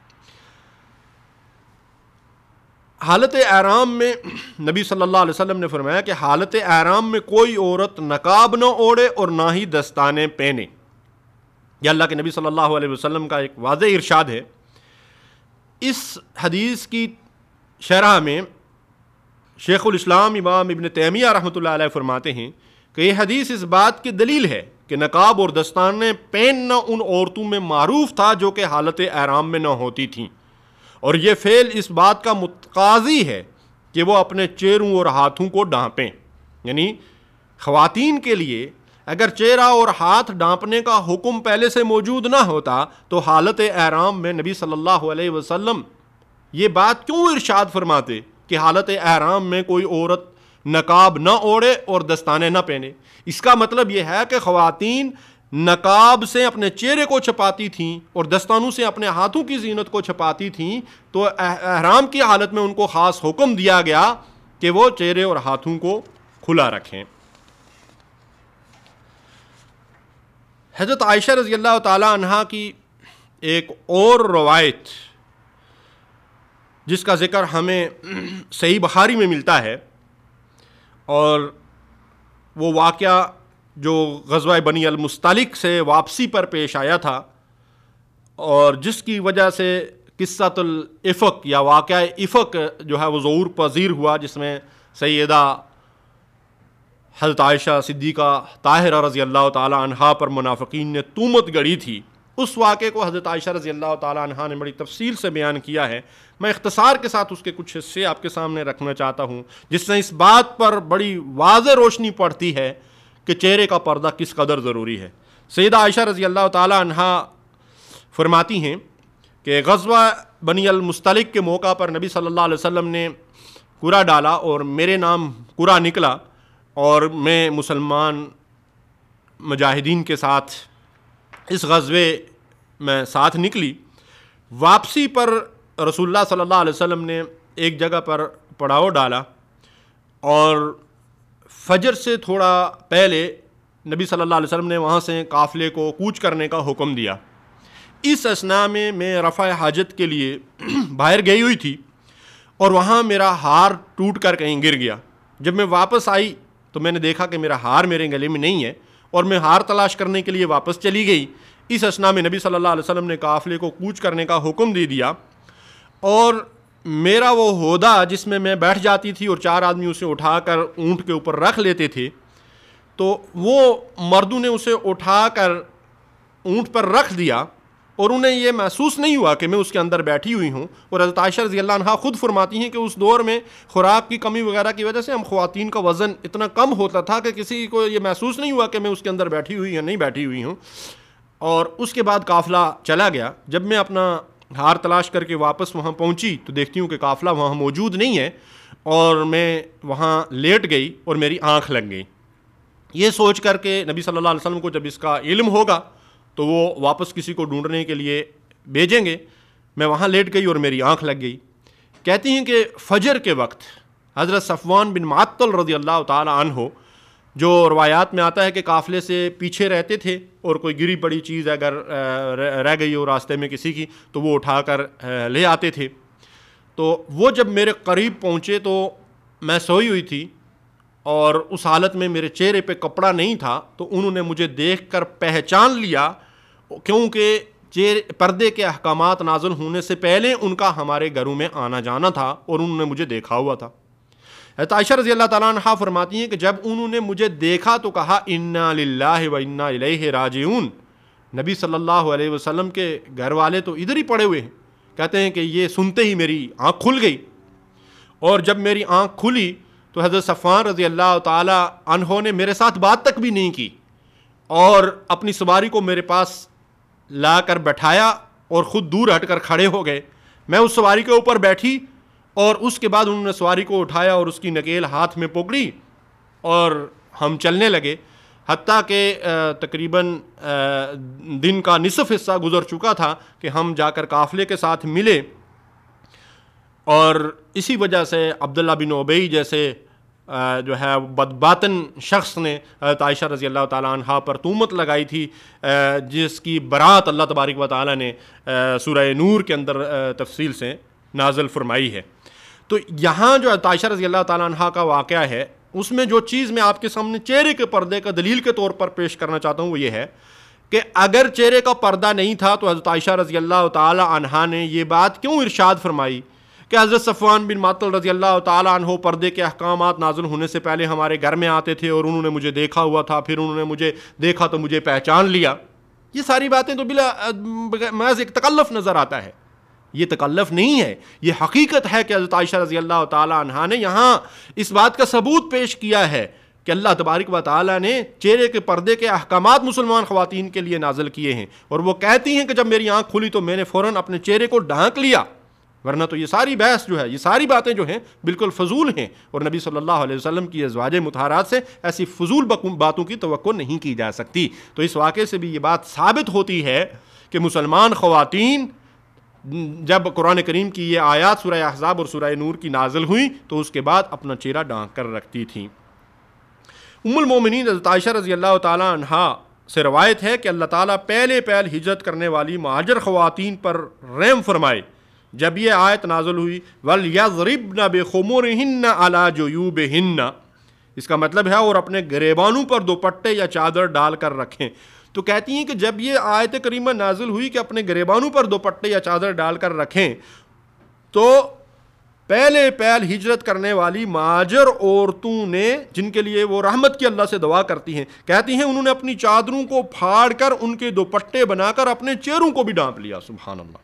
حالت احرام میں نبی صلی اللہ علیہ وسلم نے فرمایا کہ حالت احرام میں کوئی عورت نقاب نہ اوڑھے اور نہ ہی دستانے پہنے۔ یہ اللہ کے نبی صلی اللہ علیہ وسلم کا ایک واضح ارشاد ہے۔ اس حدیث کی شرح میں شیخ الاسلام امام ابن تیمیہ رحمۃ اللہ علیہ فرماتے ہیں کہ یہ حدیث اس بات کی دلیل ہے کہ نقاب اور دستانے پہننا ان عورتوں میں معروف تھا جو کہ حالت احرام میں نہ ہوتی تھیں، اور یہ فعل اس بات کا متقاضی ہے کہ وہ اپنے چہروں اور ہاتھوں کو ڈھانپیں۔ یعنی خواتین کے لیے اگر چہرہ اور ہاتھ ڈھانپنے کا حکم پہلے سے موجود نہ ہوتا تو حالت احرام میں نبی صلی اللہ علیہ وسلم یہ بات کیوں ارشاد فرماتے کہ حالت احرام میں کوئی عورت نقاب نہ اوڑھے اور دستانے نہ پہنے؟ اس کا مطلب یہ ہے کہ خواتین نقاب سے اپنے چہرے کو چھپاتی تھیں اور دستانوں سے اپنے ہاتھوں کی زینت کو چھپاتی تھیں، تو احرام کی حالت میں ان کو خاص حکم دیا گیا کہ وہ چہرے اور ہاتھوں کو کھلا رکھیں۔ حضرت عائشہ رضی اللہ تعالی عنہا کی ایک اور روایت جس کا ذکر ہمیں صحیح بخاری میں ملتا ہے، اور وہ واقعہ جو غزوہ بنی المستلق سے واپسی پر پیش آیا تھا، اور جس کی وجہ سے قصۃ الافق یا واقعہ افق جو ہے وہ ظہور پذیر ہوا، جس میں سیدہ حضرت عائشہ صدیقہ طاہرہ رضی اللہ تعالی عنہا پر منافقین نے تہمت گڑھی تھی۔ اس واقعے کو حضرت عائشہ رضی اللہ تعالی عنہا نے بڑی تفصیل سے بیان کیا ہے۔ میں اختصار کے ساتھ اس کے کچھ حصے آپ کے سامنے رکھنا چاہتا ہوں، جس سے اس بات پر بڑی واضح روشنی پڑتی ہے کہ چہرے کا پردہ کس قدر ضروری ہے۔ سیدہ عائشہ رضی اللہ تعالی عنہا فرماتی ہیں کہ غزوہ بنی المستلق کے موقع پر نبی صلی اللہ علیہ وسلم نے قرعہ ڈالا اور میرے نام قرعہ نکلا، اور میں مسلمان مجاہدین کے ساتھ اس غزوے میں ساتھ نکلی۔ واپسی پر رسول اللہ صلی اللہ علیہ وسلم نے ایک جگہ پر پڑاؤ ڈالا، اور فجر سے تھوڑا پہلے نبی صلی اللہ علیہ وسلم نے وہاں سے قافلے کو کوچ کرنے کا حکم دیا۔ اس اثناء میں رفع حاجت کے لیے باہر گئی ہوئی تھی، اور وہاں میرا ہار ٹوٹ کر کہیں گر گیا۔ جب میں واپس آئی تو میں نے دیکھا کہ میرا ہار میرے گلے میں نہیں ہے، اور میں ہار تلاش کرنے کے لیے واپس چلی گئی۔ اس اثناء میں نبی صلی اللہ علیہ وسلم نے قافلے کو کوچ کرنے کا حکم دے دیا، اور میرا وہ ہودہ جس میں میں بیٹھ جاتی تھی اور 4 آدمی اسے اٹھا کر اونٹ کے اوپر رکھ لیتے تھے، تو وہ مردوں نے اسے اٹھا کر اونٹ پر رکھ دیا، اور انہیں یہ محسوس نہیں ہوا کہ میں اس کے اندر بیٹھی ہوئی ہوں۔ اور حضرت عائشہ رضی اللہ عنہا خود فرماتی ہیں کہ اس دور میں خوراک کی کمی وغیرہ کی وجہ سے ہم خواتین کا وزن اتنا کم ہوتا تھا کہ کسی کو یہ محسوس نہیں ہوا کہ میں اس کے اندر بیٹھی ہوئی یا نہیں بیٹھی ہوئی ہوں۔ اور اس کے بعد قافلہ چلا گیا۔ جب میں اپنا ہار تلاش کر کے واپس وہاں پہنچی تو دیکھتی ہوں کہ قافلہ وہاں موجود نہیں ہے، اور میں وہاں لیٹ گئی اور میری آنکھ لگ گئی۔ یہ سوچ کر کہ نبی صلی اللہ علیہ وسلم کو جب اس کا علم ہوگا تو وہ واپس کسی کو ڈھونڈنے کے لیے بھیجیں گے، میں وہاں لیٹ گئی اور میری آنکھ لگ گئی۔ کہتی ہیں کہ فجر کے وقت حضرت صفوان بن معطل رضی اللہ تعالی عنہ، جو روایات میں آتا ہے کہ قافلے سے پیچھے رہتے تھے، اور کوئی گری پڑی چیز اگر رہ گئی ہو راستے میں کسی کی تو وہ اٹھا کر لے آتے تھے، تو وہ جب میرے قریب پہنچے تو میں سوئی ہوئی تھی، اور اس حالت میں میرے چہرے پہ کپڑا نہیں تھا، تو انہوں نے مجھے دیکھ کر پہچان لیا، کیونکہ پردے کے احکامات نازل ہونے سے پہلے ان کا ہمارے گھروں میں آنا جانا تھا، اور انہوں نے مجھے دیکھا ہوا تھا۔ حضرت عائشہ رضی اللہ تعالیٰ عنہا فرماتی ہیں کہ جب انہوں نے مجھے دیکھا تو کہا انا للہ و انا الیہ راجعون۔ نبی صلی اللہ علیہ وسلم کے گھر والے تو ادھر ہی پڑے ہوئے ہیں۔ کہتے ہیں کہ یہ سنتے ہی میری آنکھ کھل گئی، اور جب میری آنکھ کھلی تو حضرت صفوان رضی اللہ تعالی عنہ نے میرے ساتھ بات تک بھی نہیں کی، اور اپنی سواری کو میرے پاس لا کر بٹھایا اور خود دور ہٹ کر کھڑے ہو گئے۔ میں اس سواری کے اوپر بیٹھی، اور اس کے بعد انہوں نے سواری کو اٹھایا اور اس کی نکیل ہاتھ میں پکڑی، اور ہم چلنے لگے، حتیٰ کہ تقریباً دن کا نصف حصہ گزر چکا تھا کہ ہم جا کر قافلے کے ساتھ ملے۔ اور اسی وجہ سے عبداللہ بن ابی جیسے جو ہے بدباطن شخص نے حضرت عائشہ رضی اللہ تعالیٰ عنہا پر تہمت لگائی تھی، جس کی برات اللہ تبارک و تعالیٰ نے سورہ نور کے اندر تفصیل سے نازل فرمائی ہے۔ تو یہاں جو حضرت عائشہ رضی اللہ تعالیٰ عنہا کا واقعہ ہے، اس میں جو چیز میں آپ کے سامنے چہرے کے پردے کا دلیل کے طور پر پیش کرنا چاہتا ہوں وہ یہ ہے کہ اگر چہرے کا پردہ نہیں تھا تو حضرت عائشہ رضی اللہ تعالی عنہا نے یہ بات کیوں ارشاد فرمائی کہ حضرت صفوان بن معطل رضی اللہ تعالی عنہ پردے کے احکامات نازل ہونے سے پہلے ہمارے گھر میں آتے تھے اور انہوں نے مجھے دیکھا ہوا تھا، پھر انہوں نے مجھے دیکھا تو مجھے پہچان لیا۔ یہ ساری باتیں تو بلا محض ایک تکلف نظر آتا ہے، یہ تکلف نہیں ہے، یہ حقیقت ہے کہ حضرت عائشہ رضی اللہ تعالی عنہا نے یہاں اس بات کا ثبوت پیش کیا ہے کہ اللہ تبارک و تعالیٰ نے چہرے کے پردے کے احکامات مسلمان خواتین کے لیے نازل کیے ہیں، اور وہ کہتی ہیں کہ جب میری آنکھ کھلی تو میں نے فوراً اپنے چہرے کو ڈھانک لیا، ورنہ تو یہ ساری بحث جو ہے، یہ ساری باتیں جو ہیں بالکل فضول ہیں، اور نبی صلی اللہ علیہ وسلم کی ازواج مطہرات سے ایسی فضول باتوں کی توقع نہیں کی جا سکتی۔ تو اس واقعے سے بھی یہ بات ثابت ہوتی ہے کہ مسلمان خواتین جب قرآن کریم کی یہ آیات سورہ احزاب اور سورہ نور کی نازل ہوئی تو اس کے بعد اپنا چہرہ ڈھانک کر رکھتی تھیں۔ ام المومنین حضرت عائشہ رضی اللہ تعالی عنہا سے روایت ہے کہ اللہ تعالیٰ پہلے ہجرت کرنے والی مہاجر خواتین پر رحم فرمائے جب یہ آیت نازل ہوئی وَلْيَضْرِبْنَ بِخُمُرِهِنَّ عَلَى جُيُوبِهِنَّ، اس کا مطلب ہے اور اپنے گریبانوں پر دوپٹے یا چادر ڈال کر رکھیں۔ تو کہتی ہیں کہ جب یہ آیت کریمہ نازل ہوئی کہ اپنے گریبانوں پر دوپٹے یا چادر ڈال کر رکھیں، تو پہلے ہجرت کرنے والی مہاجر عورتوں نے، جن کے لیے وہ رحمت کی اللہ سے دعا کرتی ہیں، کہتی ہیں انہوں نے اپنی چادروں کو پھاڑ کر ان کے دوپٹے بنا کر اپنے چہروں کو بھی ڈھانپ لیا۔ سبحان اللہ۔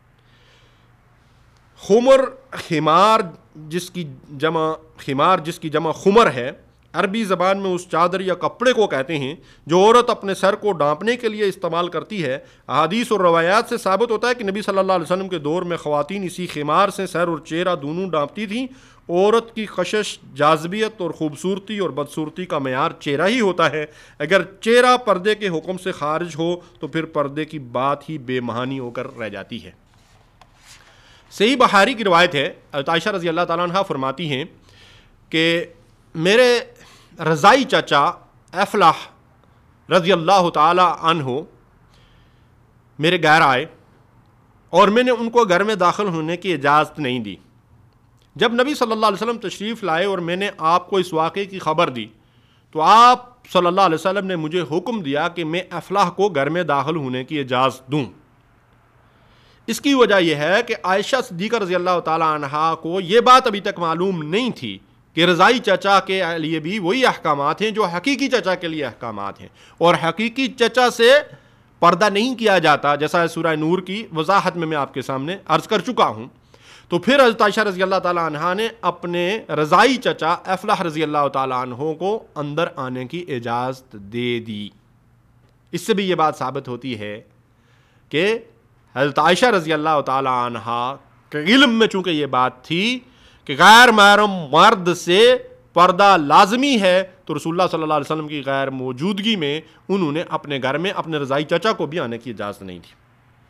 خمر خمار جس کی جمع خمر ہے، عربی زبان میں اس چادر یا کپڑے کو کہتے ہیں جو عورت اپنے سر کو ڈھانپنے کے لیے استعمال کرتی ہے۔ احادیث اور روایات سے ثابت ہوتا ہے کہ نبی صلی اللہ علیہ وسلم کے دور میں خواتین اسی خمار سے سر اور چہرہ دونوں ڈھانپتی تھیں۔ عورت کی خشش، جاذبیت اور خوبصورتی اور بدصورتی کا معیار چہرہ ہی ہوتا ہے۔ اگر چہرہ پردے کے حکم سے خارج ہو تو پھر پردے کی بات ہی بے معنی ہو کر رہ جاتی ہے۔ صحیح بخاری کی روایت ہے، حضرت عائشہ رضی اللہ تعالیٰ عنہ فرماتی ہیں کہ میرے رضائی چچا افلاح رضی اللہ تعالی عنہ میرے گھر آئے اور میں نے ان کو گھر میں داخل ہونے کی اجازت نہیں دی۔ جب نبی صلی اللہ علیہ وسلم تشریف لائے اور میں نے آپ کو اس واقعے کی خبر دی تو آپ صلی اللہ علیہ وسلم نے مجھے حکم دیا کہ میں افلاح کو گھر میں داخل ہونے کی اجازت دوں۔ اس کی وجہ یہ ہے کہ عائشہ صدیقہ رضی اللہ تعالی عنہا کو یہ بات ابھی تک معلوم نہیں تھی کہ رضائی چچا کے لیے بھی وہی احکامات ہیں جو حقیقی چچا کے لیے احکامات ہیں، اور حقیقی چچا سے پردہ نہیں کیا جاتا، جیسا سورہ نور کی وضاحت میں آپ کے سامنے عرض کر چکا ہوں۔ تو پھر حضرت عائشہ رضی اللہ تعالیٰ عنہا نے اپنے رضائی چچا افلاح رضی اللہ تعالیٰ عنہ کو اندر آنے کی اجازت دے دی۔ اس سے بھی یہ بات ثابت ہوتی ہے کہ حضرت عائشہ رضی اللہ تعالیٰ عنہا کے علم میں چونکہ یہ بات تھی کہ غیر محرم مرد سے پردہ لازمی ہے، تو رسول اللہ صلی اللہ علیہ وسلم کی غیر موجودگی میں انہوں نے اپنے گھر میں اپنے رضائی چچا کو بھی آنے کی اجازت نہیں تھی۔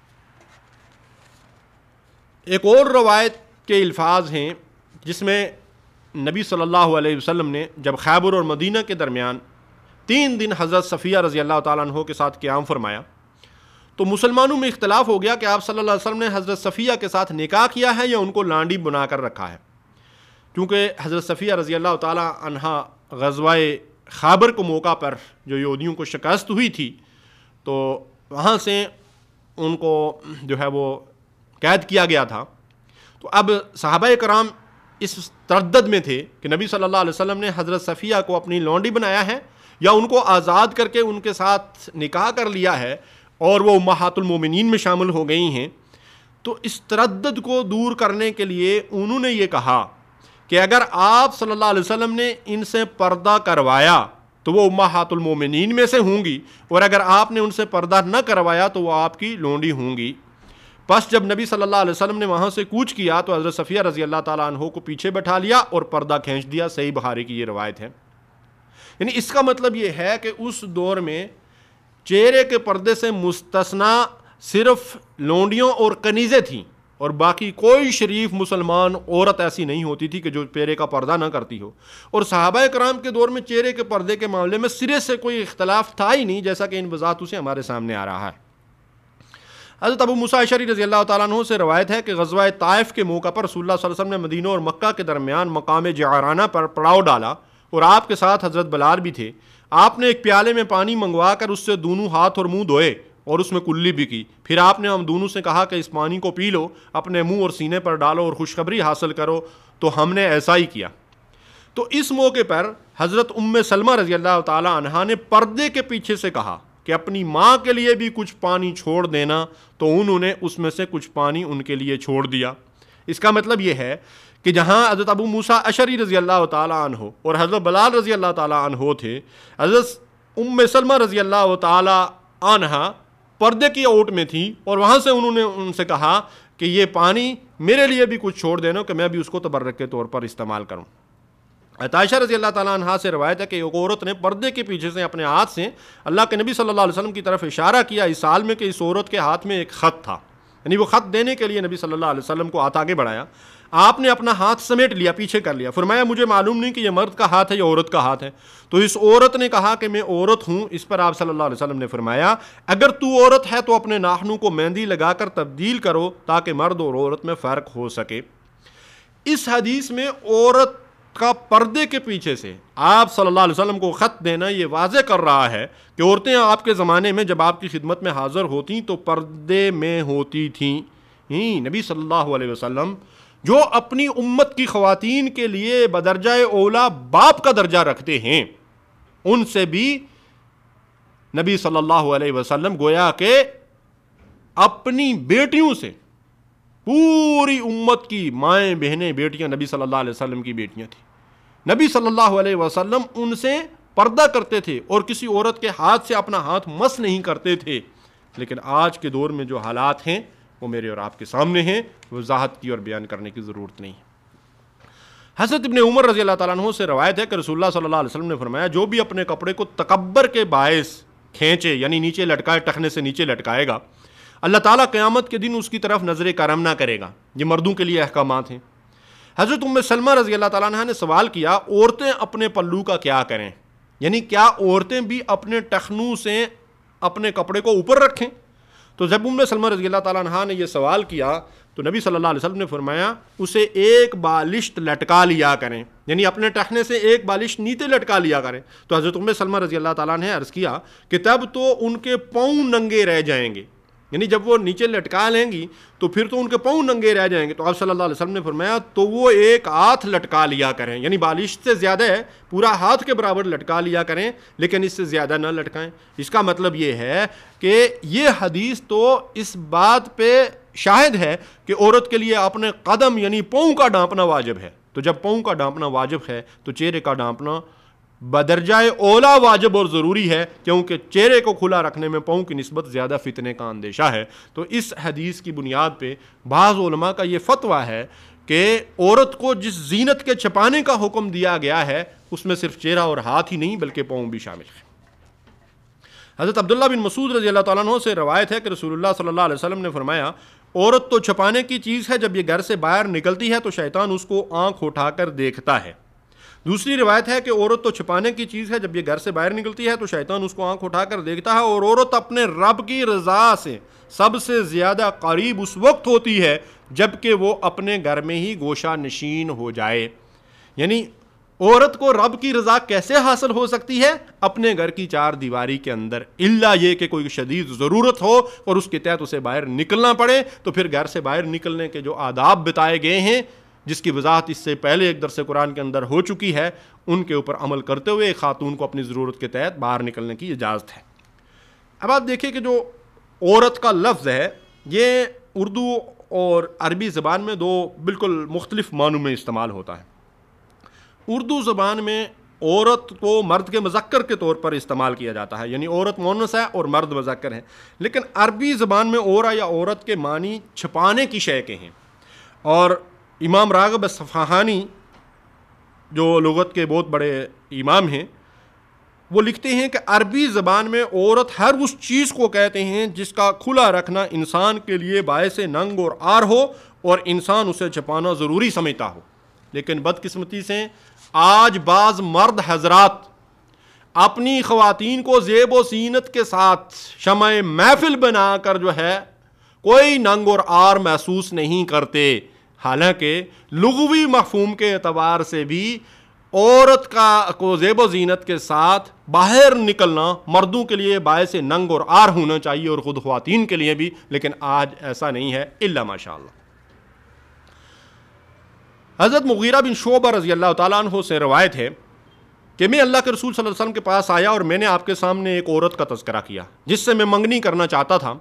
ایک اور روایت کے الفاظ ہیں جس میں نبی صلی اللہ علیہ وسلم نے جب خیبر اور مدینہ کے درمیان 3 دن حضرت صفیہ رضی اللہ تعالیٰ عنہ کے ساتھ قیام فرمایا تو مسلمانوں میں اختلاف ہو گیا کہ آپ صلی اللہ علیہ وسلم نے حضرت صفیہ کے ساتھ نکاح کیا ہے یا ان کو لانڈی بنا کر رکھا ہے، کیونکہ حضرت صفیہ رضی اللہ تعالی عنہا غزوہ خیبر کو موقع پر جو یہودیوں کو شکست ہوئی تھی تو وہاں سے ان کو جو ہے وہ قید کیا گیا تھا۔ تو اب صحابہ کرام اس تردد میں تھے کہ نبی صلی اللہ علیہ وسلم نے حضرت صفیہ کو اپنی لونڈی بنایا ہے یا ان کو آزاد کر کے ان کے ساتھ نکاح کر لیا ہے اور وہ امہات المومنین میں شامل ہو گئی ہیں۔ تو اس تردد کو دور کرنے کے لیے انہوں نے یہ کہا کہ اگر آپ صلی اللہ علیہ وسلم نے ان سے پردہ کروایا تو وہ امہات المومنین میں سے ہوں گی، اور اگر آپ نے ان سے پردہ نہ کروایا تو وہ آپ کی لونڈی ہوں گی۔ بس جب نبی صلی اللہ علیہ وسلم نے وہاں سے کوچ کیا تو حضرت صفیہ رضی اللہ تعالیٰ عنہ کو پیچھے بٹھا لیا اور پردہ کھینچ دیا۔ صحیح بخاری کی یہ روایت ہے۔ یعنی اس کا مطلب یہ ہے کہ اس دور میں چہرے کے پردے سے مستثنا صرف لونڈیوں اور کنیزیں تھیں، اور باقی کوئی شریف مسلمان عورت ایسی نہیں ہوتی تھی کہ جو چہرے کا پردہ نہ کرتی ہو. اور صحابہ کرام کے دور میں چہرے کے پردے کے معاملے میں سرے سے کوئی اختلاف تھا ہی نہیں، جیسا کہ ان وضاحتوں سے ہمارے سامنے آ رہا ہے. حضرت ابو موسیٰ اشعری رضی اللہ تعالیٰ عنہ سے روایت ہے کہ غزوہ طائف کے موقع پر رسول اللہ صلی اللہ علیہ وسلم نے مدینہ اور مکہ کے درمیان مقام جعرانہ پر پڑاؤ ڈالا اور آپ کے ساتھ حضرت بلال بھی تھے. آپ نے ایک پیالے میں پانی منگوا کر اس سے دونوں ہاتھ اور منہ دھوئے اور اس میں کلی بھی کی. پھر آپ نے ہم دونوں سے کہا کہ اس پانی کو پی لو، اپنے منہ اور سینے پر ڈالو اور خوشخبری حاصل کرو. تو ہم نے ایسا ہی کیا. تو اس موقع پر حضرت ام سلمہ رضی اللہ تعالی عنہا نے پردے کے پیچھے سے کہا کہ اپنی ماں کے لیے بھی کچھ پانی چھوڑ دینا، تو انہوں نے اس میں سے کچھ پانی ان کے لیے چھوڑ دیا. اس کا مطلب یہ ہے کہ جہاں حضرت ابو موسیٰ اشعری رضی اللہ تعالیٰ عنہ اور حضرت بلال رضی اللہ تعالیٰ عنہ تھے، حضرت ام سلمہ رضی اللہ تعالیٰ عنہا پردے کی اوٹ میں تھی اور وہاں سے انہوں نے ان سے کہا کہ یہ پانی میرے لیے بھی کچھ چھوڑ دینا کہ میں بھی اس کو تبرک کے طور پر استعمال کروں. عائشہ رضی اللہ تعالیٰ عنہا سے روایت ہے کہ ایک عورت نے پردے کے پیچھے سے اپنے ہاتھ سے اللہ کے نبی صلی اللہ علیہ وسلم کی طرف اشارہ کیا اس حال میں کہ اس عورت کے ہاتھ میں ایک خط تھا. یعنی وہ خط دینے کے لیے نبی صلی اللہ علیہ وسلم کو ہاتھ آگے بڑھایا. آپ نے اپنا ہاتھ سمیٹ لیا، پیچھے کر لیا. فرمایا مجھے معلوم نہیں کہ یہ مرد کا ہاتھ ہے یا عورت کا ہاتھ ہے. تو اس عورت نے کہا کہ میں عورت ہوں. اس پر آپ صلی اللہ علیہ وسلم نے فرمایا اگر تو عورت ہے تو اپنے ناخنوں کو مہندی لگا کر تبدیل کرو تاکہ مرد اور عورت میں فرق ہو سکے. اس حدیث میں عورت کا پردے کے پیچھے سے آپ صلی اللہ علیہ وسلم کو خط دینا یہ واضح کر رہا ہے کہ عورتیں آپ کے زمانے میں جب آپ کی خدمت میں حاضر ہوتیں تو پردے میں ہوتی تھیں. نبی صلی اللہ علیہ وسلم جو اپنی امت کی خواتین کے لیے بدرجہ اولا باپ کا درجہ رکھتے ہیں، ان سے بھی نبی صلی اللہ علیہ وسلم گویا کہ اپنی بیٹیوں سے، پوری امت کی مائیں بہنیں بیٹیاں نبی صلی اللہ علیہ وسلم کی بیٹیاں تھیں. نبی صلی اللہ علیہ وسلم ان سے پردہ کرتے تھے اور کسی عورت کے ہاتھ سے اپنا ہاتھ مس نہیں کرتے تھے. لیکن آج کے دور میں جو حالات ہیں وہ میرے اور آپ کے سامنے ہیں، وضاحت کی اور بیان کرنے کی ضرورت نہیں. حضرت ابن عمر رضی اللہ تعالیٰ عنہ سے روایت ہے کہ رسول اللہ صلی اللہ علیہ وسلم نے فرمایا جو بھی اپنے کپڑے کو تکبر کے باعث کھینچے، یعنی نیچے لٹکائے، ٹخنے سے نیچے لٹکائے گا، اللہ تعالیٰ قیامت کے دن اس کی طرف نظر کرم نہ کرے گا. یہ مردوں کے لیے احکامات ہیں. حضرت ام سلمہ رضی اللہ تعالیٰ عنہ نے سوال کیا عورتیں اپنے پلو کا کیا کریں، یعنی کیا عورتیں بھی اپنے ٹخنوں سے اپنے کپڑے کو اوپر رکھیں؟ تو جب ام سلمہ رضی اللہ تعالیٰ عنہ نے یہ سوال کیا تو نبی صلی اللہ علیہ وسلم نے فرمایا اسے ایک بالشت لٹکا لیا کریں، یعنی اپنے ٹخنے سے ایک بالشت نیچے لٹکا لیا کریں. تو حضرت ام سلمہ رضی اللہ تعالیٰ نے عرض کیا کہ تب تو ان کے پاؤں ننگے رہ جائیں گے، یعنی جب وہ نیچے لٹکا لیں گی تو پھر تو ان کے پاؤں ننگے رہ جائیں گے. تو آپ صلی اللہ علیہ وسلم نے فرمایا تو وہ ایک ہاتھ لٹکا لیا کریں، یعنی بالشت سے زیادہ ہے، پورا ہاتھ کے برابر لٹکا لیا کریں، لیکن اس سے زیادہ نہ لٹکائیں. اس کا مطلب یہ ہے کہ یہ حدیث تو اس بات پہ شاہد ہے کہ عورت کے لیے اپنے قدم یعنی پاؤں کا ڈھانپنا واجب ہے. تو جب پاؤں کا ڈھانپنا واجب ہے تو چہرے کا ڈھانپنا بدرجہ اولا واجب اور ضروری ہے، کیونکہ چہرے کو کھلا رکھنے میں پاؤں کی نسبت زیادہ فتنے کا اندیشہ ہے. تو اس حدیث کی بنیاد پہ بعض علماء کا یہ فتویٰ ہے کہ عورت کو جس زینت کے چھپانے کا حکم دیا گیا ہے اس میں صرف چہرہ اور ہاتھ ہی نہیں بلکہ پاؤں بھی شامل ہے. حضرت عبداللہ بن مسعود رضی اللہ تعالیٰ عنہ سے روایت ہے کہ رسول اللہ صلی اللہ علیہ وسلم نے فرمایا عورت تو چھپانے کی چیز ہے، جب یہ گھر سے باہر نکلتی ہے تو شیطان اس کو آنکھ اٹھا کر دیکھتا ہے. دوسری روایت ہے کہ عورت تو چھپانے کی چیز ہے، جب یہ گھر سے باہر نکلتی ہے تو شیطان اس کو آنکھ اٹھا کر دیکھتا ہے. اور عورت اپنے رب کی رضا سے سب سے زیادہ قریب اس وقت ہوتی ہے جب کہ وہ اپنے گھر میں ہی گوشہ نشین ہو جائے. یعنی عورت کو رب کی رضا کیسے حاصل ہو سکتی ہے؟ اپنے گھر کی چار دیواری کے اندر، الا یہ کہ کوئی شدید ضرورت ہو اور اس کے تحت اسے باہر نکلنا پڑے، تو پھر گھر سے باہر نکلنے کے جو آداب بتائے گئے ہیں جس کی وضاحت اس سے پہلے ایک درس قرآن کے اندر ہو چکی ہے، ان کے اوپر عمل کرتے ہوئے ایک خاتون کو اپنی ضرورت کے تحت باہر نکلنے کی اجازت ہے. اب آپ دیکھیں کہ جو عورت کا لفظ ہے یہ اردو اور عربی زبان میں دو بالکل مختلف معنوں میں استعمال ہوتا ہے. اردو زبان میں عورت کو مرد کے مذکر کے طور پر استعمال کیا جاتا ہے، یعنی عورت مؤنث ہے اور مرد مذکر ہے. لیکن عربی زبان میں عورہ یا عورت کے معنی چھپانے کی شے کے ہیں. اور امام راغب اصفہانی جو لغت کے بہت بڑے امام ہیں وہ لکھتے ہیں کہ عربی زبان میں عورت ہر اس چیز کو کہتے ہیں جس کا کھلا رکھنا انسان کے لیے باعث ننگ اور عار ہو اور انسان اسے چھپانا ضروری سمجھتا ہو. لیکن بدقسمتی سے آج بعض مرد حضرات اپنی خواتین کو زیب و زینت کے ساتھ شمع محفل بنا کر جو ہے کوئی ننگ اور عار محسوس نہیں کرتے. حالانکہ لغوی مفہوم کے اعتبار سے بھی عورت کو زیب و زینت کے ساتھ باہر نکلنا مردوں کے لیے باعث ننگ اور عار ہونا چاہیے اور خود خواتین کے لیے بھی، لیکن آج ایسا نہیں ہے الا ماشاء اللہ. حضرت مغیرہ بن شعبہ رضی اللہ تعالیٰ عنہ سے روایت ہے کہ میں اللہ کے رسول صلی اللہ علیہ وسلم کے پاس آیا اور میں نے آپ کے سامنے ایک عورت کا تذکرہ کیا جس سے میں منگنی کرنا چاہتا تھا.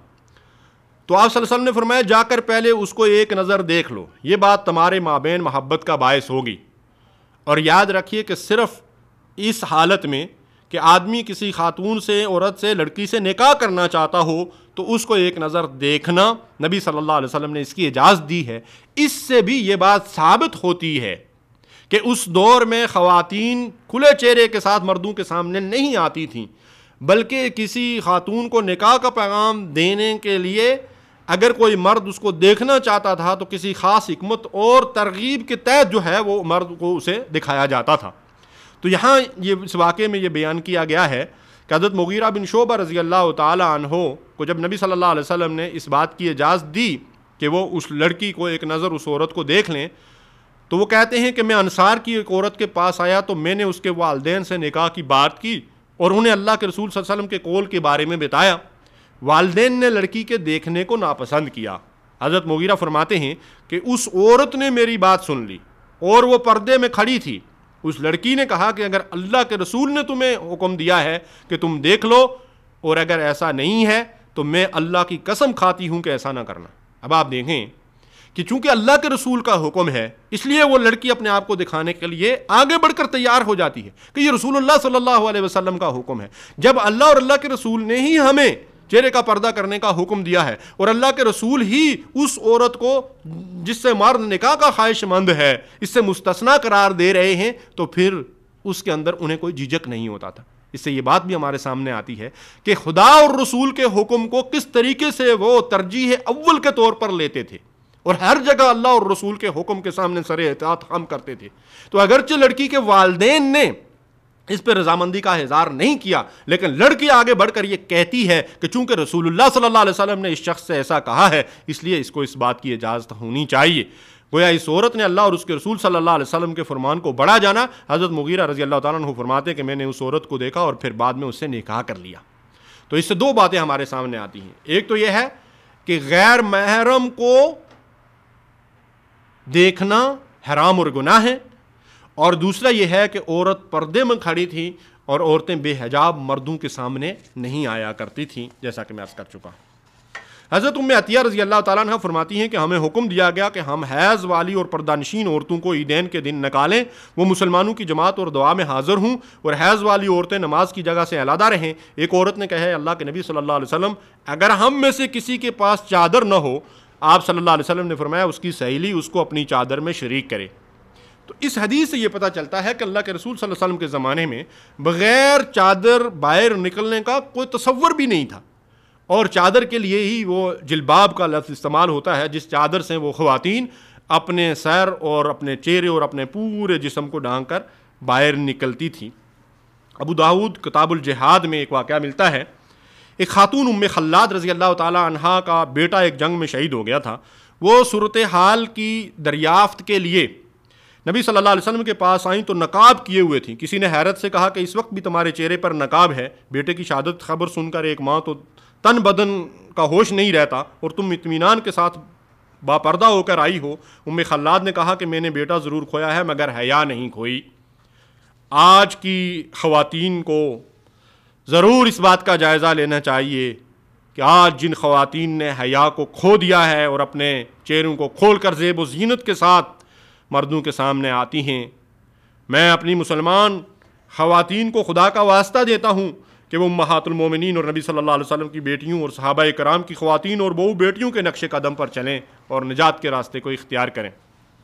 تو آپ صلی اللہ علیہ وسلم نے فرمایا جا کر پہلے اس کو ایک نظر دیکھ لو، یہ بات تمہارے مابین محبت کا باعث ہوگی. اور یاد رکھیے کہ صرف اس حالت میں کہ آدمی کسی خاتون سے، عورت سے، لڑکی سے نکاح کرنا چاہتا ہو تو اس کو ایک نظر دیکھنا نبی صلی اللہ علیہ وسلم نے اس کی اجازت دی ہے. اس سے بھی یہ بات ثابت ہوتی ہے کہ اس دور میں خواتین کھلے چہرے کے ساتھ مردوں کے سامنے نہیں آتی تھیں، بلکہ کسی خاتون کو نکاح کا پیغام دینے کے لیے اگر کوئی مرد اس کو دیکھنا چاہتا تھا تو کسی خاص حکمت اور ترغیب کے تحت جو ہے وہ مرد کو اسے دکھایا جاتا تھا. تو یہاں اس واقعے میں یہ بیان کیا گیا ہے کہ حضرت مغیرہ بن شعبہ رضی اللہ تعالی عنہ کو جب نبی صلی اللہ علیہ وسلم نے اس بات کی اجازت دی کہ وہ اس لڑکی کو ایک نظر اس عورت کو دیکھ لیں، تو وہ کہتے ہیں کہ میں انصار کی ایک عورت کے پاس آیا تو میں نے اس کے والدین سے نکاح کی بات کی اور انہیں اللہ کے رسول صلی اللہ علیہ وسلم کے قول کے بارے میں بتایا. والدین نے لڑکی کے دیکھنے کو ناپسند کیا. حضرت مغیرہ فرماتے ہیں کہ اس عورت نے میری بات سن لی اور وہ پردے میں کھڑی تھی. اس لڑکی نے کہا کہ اگر اللہ کے رسول نے تمہیں حکم دیا ہے کہ تم دیکھ لو اور اگر ایسا نہیں ہے تو میں اللہ کی قسم کھاتی ہوں کہ ایسا نہ کرنا. اب آپ دیکھیں کہ چونکہ اللہ کے رسول کا حکم ہے اس لیے وہ لڑکی اپنے آپ کو دکھانے کے لیے آگے بڑھ کر تیار ہو جاتی ہے کہ یہ رسول اللہ صلی اللہ علیہ وسلم کا حکم ہے. جب اللہ اور اللہ کے رسول نے ہی ہمیں چہرے کا پردہ کرنے کا حکم دیا ہے اور اللہ کے رسول ہی اس عورت کو جس سے مرد نکاح کا خواہش مند ہے اس سے مستثنا قرار دے رہے ہیں تو پھر اس کے اندر انہیں کوئی جھجک نہیں ہوتا تھا. اس سے یہ بات بھی ہمارے سامنے آتی ہے کہ خدا اور رسول کے حکم کو کس طریقے سے وہ ترجیح اول کے طور پر لیتے تھے اور ہر جگہ اللہ اور رسول کے حکم کے سامنے سر اطاعت خم کرتے تھے. تو اگرچہ لڑکی کے والدین نے اس پہ رضامندی کا اظہار نہیں کیا لیکن لڑکی آگے بڑھ کر یہ کہتی ہے کہ چونکہ رسول اللہ صلی اللہ علیہ وسلم نے اس شخص سے ایسا کہا ہے اس لیے اس کو اس بات کی اجازت ہونی چاہیے. گویا اس عورت نے اللہ اور اس کے رسول صلی اللہ علیہ وسلم کے فرمان کو بڑا جانا. حضرت مغیرہ رضی اللہ تعالیٰ عنہ فرماتے ہیں کہ میں نے اس عورت کو دیکھا اور پھر بعد میں اس سے نکاح کر لیا. تو اس سے دو باتیں ہمارے سامنے آتی ہیں. ایک تو یہ ہے کہ غیر محرم کو دیکھنا حرام اور گناہ ہے، اور دوسرا یہ ہے کہ عورت پردے میں کھڑی تھی اور عورتیں بے حجاب مردوں کے سامنے نہیں آیا کرتی تھیں جیسا کہ میں عرض کر چکا ہوں. حضرت ام عطیہ رضی اللہ تعالیٰ عنہ فرماتی ہیں کہ ہمیں حکم دیا گیا کہ ہم حیض والی اور پردہ نشین عورتوں کو عیدین کے دن نکالیں، وہ مسلمانوں کی جماعت اور دعا میں حاضر ہوں، اور حیض والی عورتیں نماز کی جگہ سے علیحدہ رہیں. ایک عورت نے کہا ہے اللہ کے نبی صلی اللہ علیہ وسلم اگر ہم میں سے کسی کے پاس چادر نہ ہو، آپ صلی اللہ علیہ وسلم نے فرمایا اس کی سہیلی اس کو اپنی چادر میں شریک کرے. تو اس حدیث سے یہ پتہ چلتا ہے کہ اللہ کے رسول صلی اللہ علیہ وسلم کے زمانے میں بغیر چادر باہر نکلنے کا کوئی تصور بھی نہیں تھا، اور چادر کے لیے ہی وہ جلباب کا لفظ استعمال ہوتا ہے جس چادر سے وہ خواتین اپنے سر اور اپنے چہرے اور اپنے پورے جسم کو ڈھانک کر باہر نکلتی تھیں. ابو داؤد کتاب الجہاد میں ایک واقعہ ملتا ہے. ایک خاتون ام خلاد رضی اللہ تعالی عنہا کا بیٹا ایک جنگ میں شہید ہو گیا تھا. وہ صورتحال کی دریافت کے لیے نبی صلی اللہ علیہ وسلم کے پاس آئیں تو نقاب کیے ہوئے تھیں. کسی نے حیرت سے کہا کہ اس وقت بھی تمہارے چہرے پر نقاب ہے. بیٹے کی شہادت خبر سن کر ایک ماں تو تن بدن کا ہوش نہیں رہتا اور تم اطمینان کے ساتھ باپردہ ہو کر آئی ہو. ام خلاد نے کہا کہ میں نے بیٹا ضرور کھویا ہے مگر حیا نہیں کھوئی. آج کی خواتین کو ضرور اس بات کا جائزہ لینا چاہیے کہ آج جن خواتین نے حیا کو کھو دیا ہے اور اپنے چہروں کو کھول کر زیب و زینت کے ساتھ مردوں کے سامنے آتی ہیں، میں اپنی مسلمان خواتین کو خدا کا واسطہ دیتا ہوں کہ وہ امہات المومنین اور نبی صلی اللہ علیہ وسلم کی بیٹیوں اور صحابہ کرام کی خواتین اور بہو بیٹیوں کے نقش قدم پر چلیں اور نجات کے راستے کو اختیار کریں.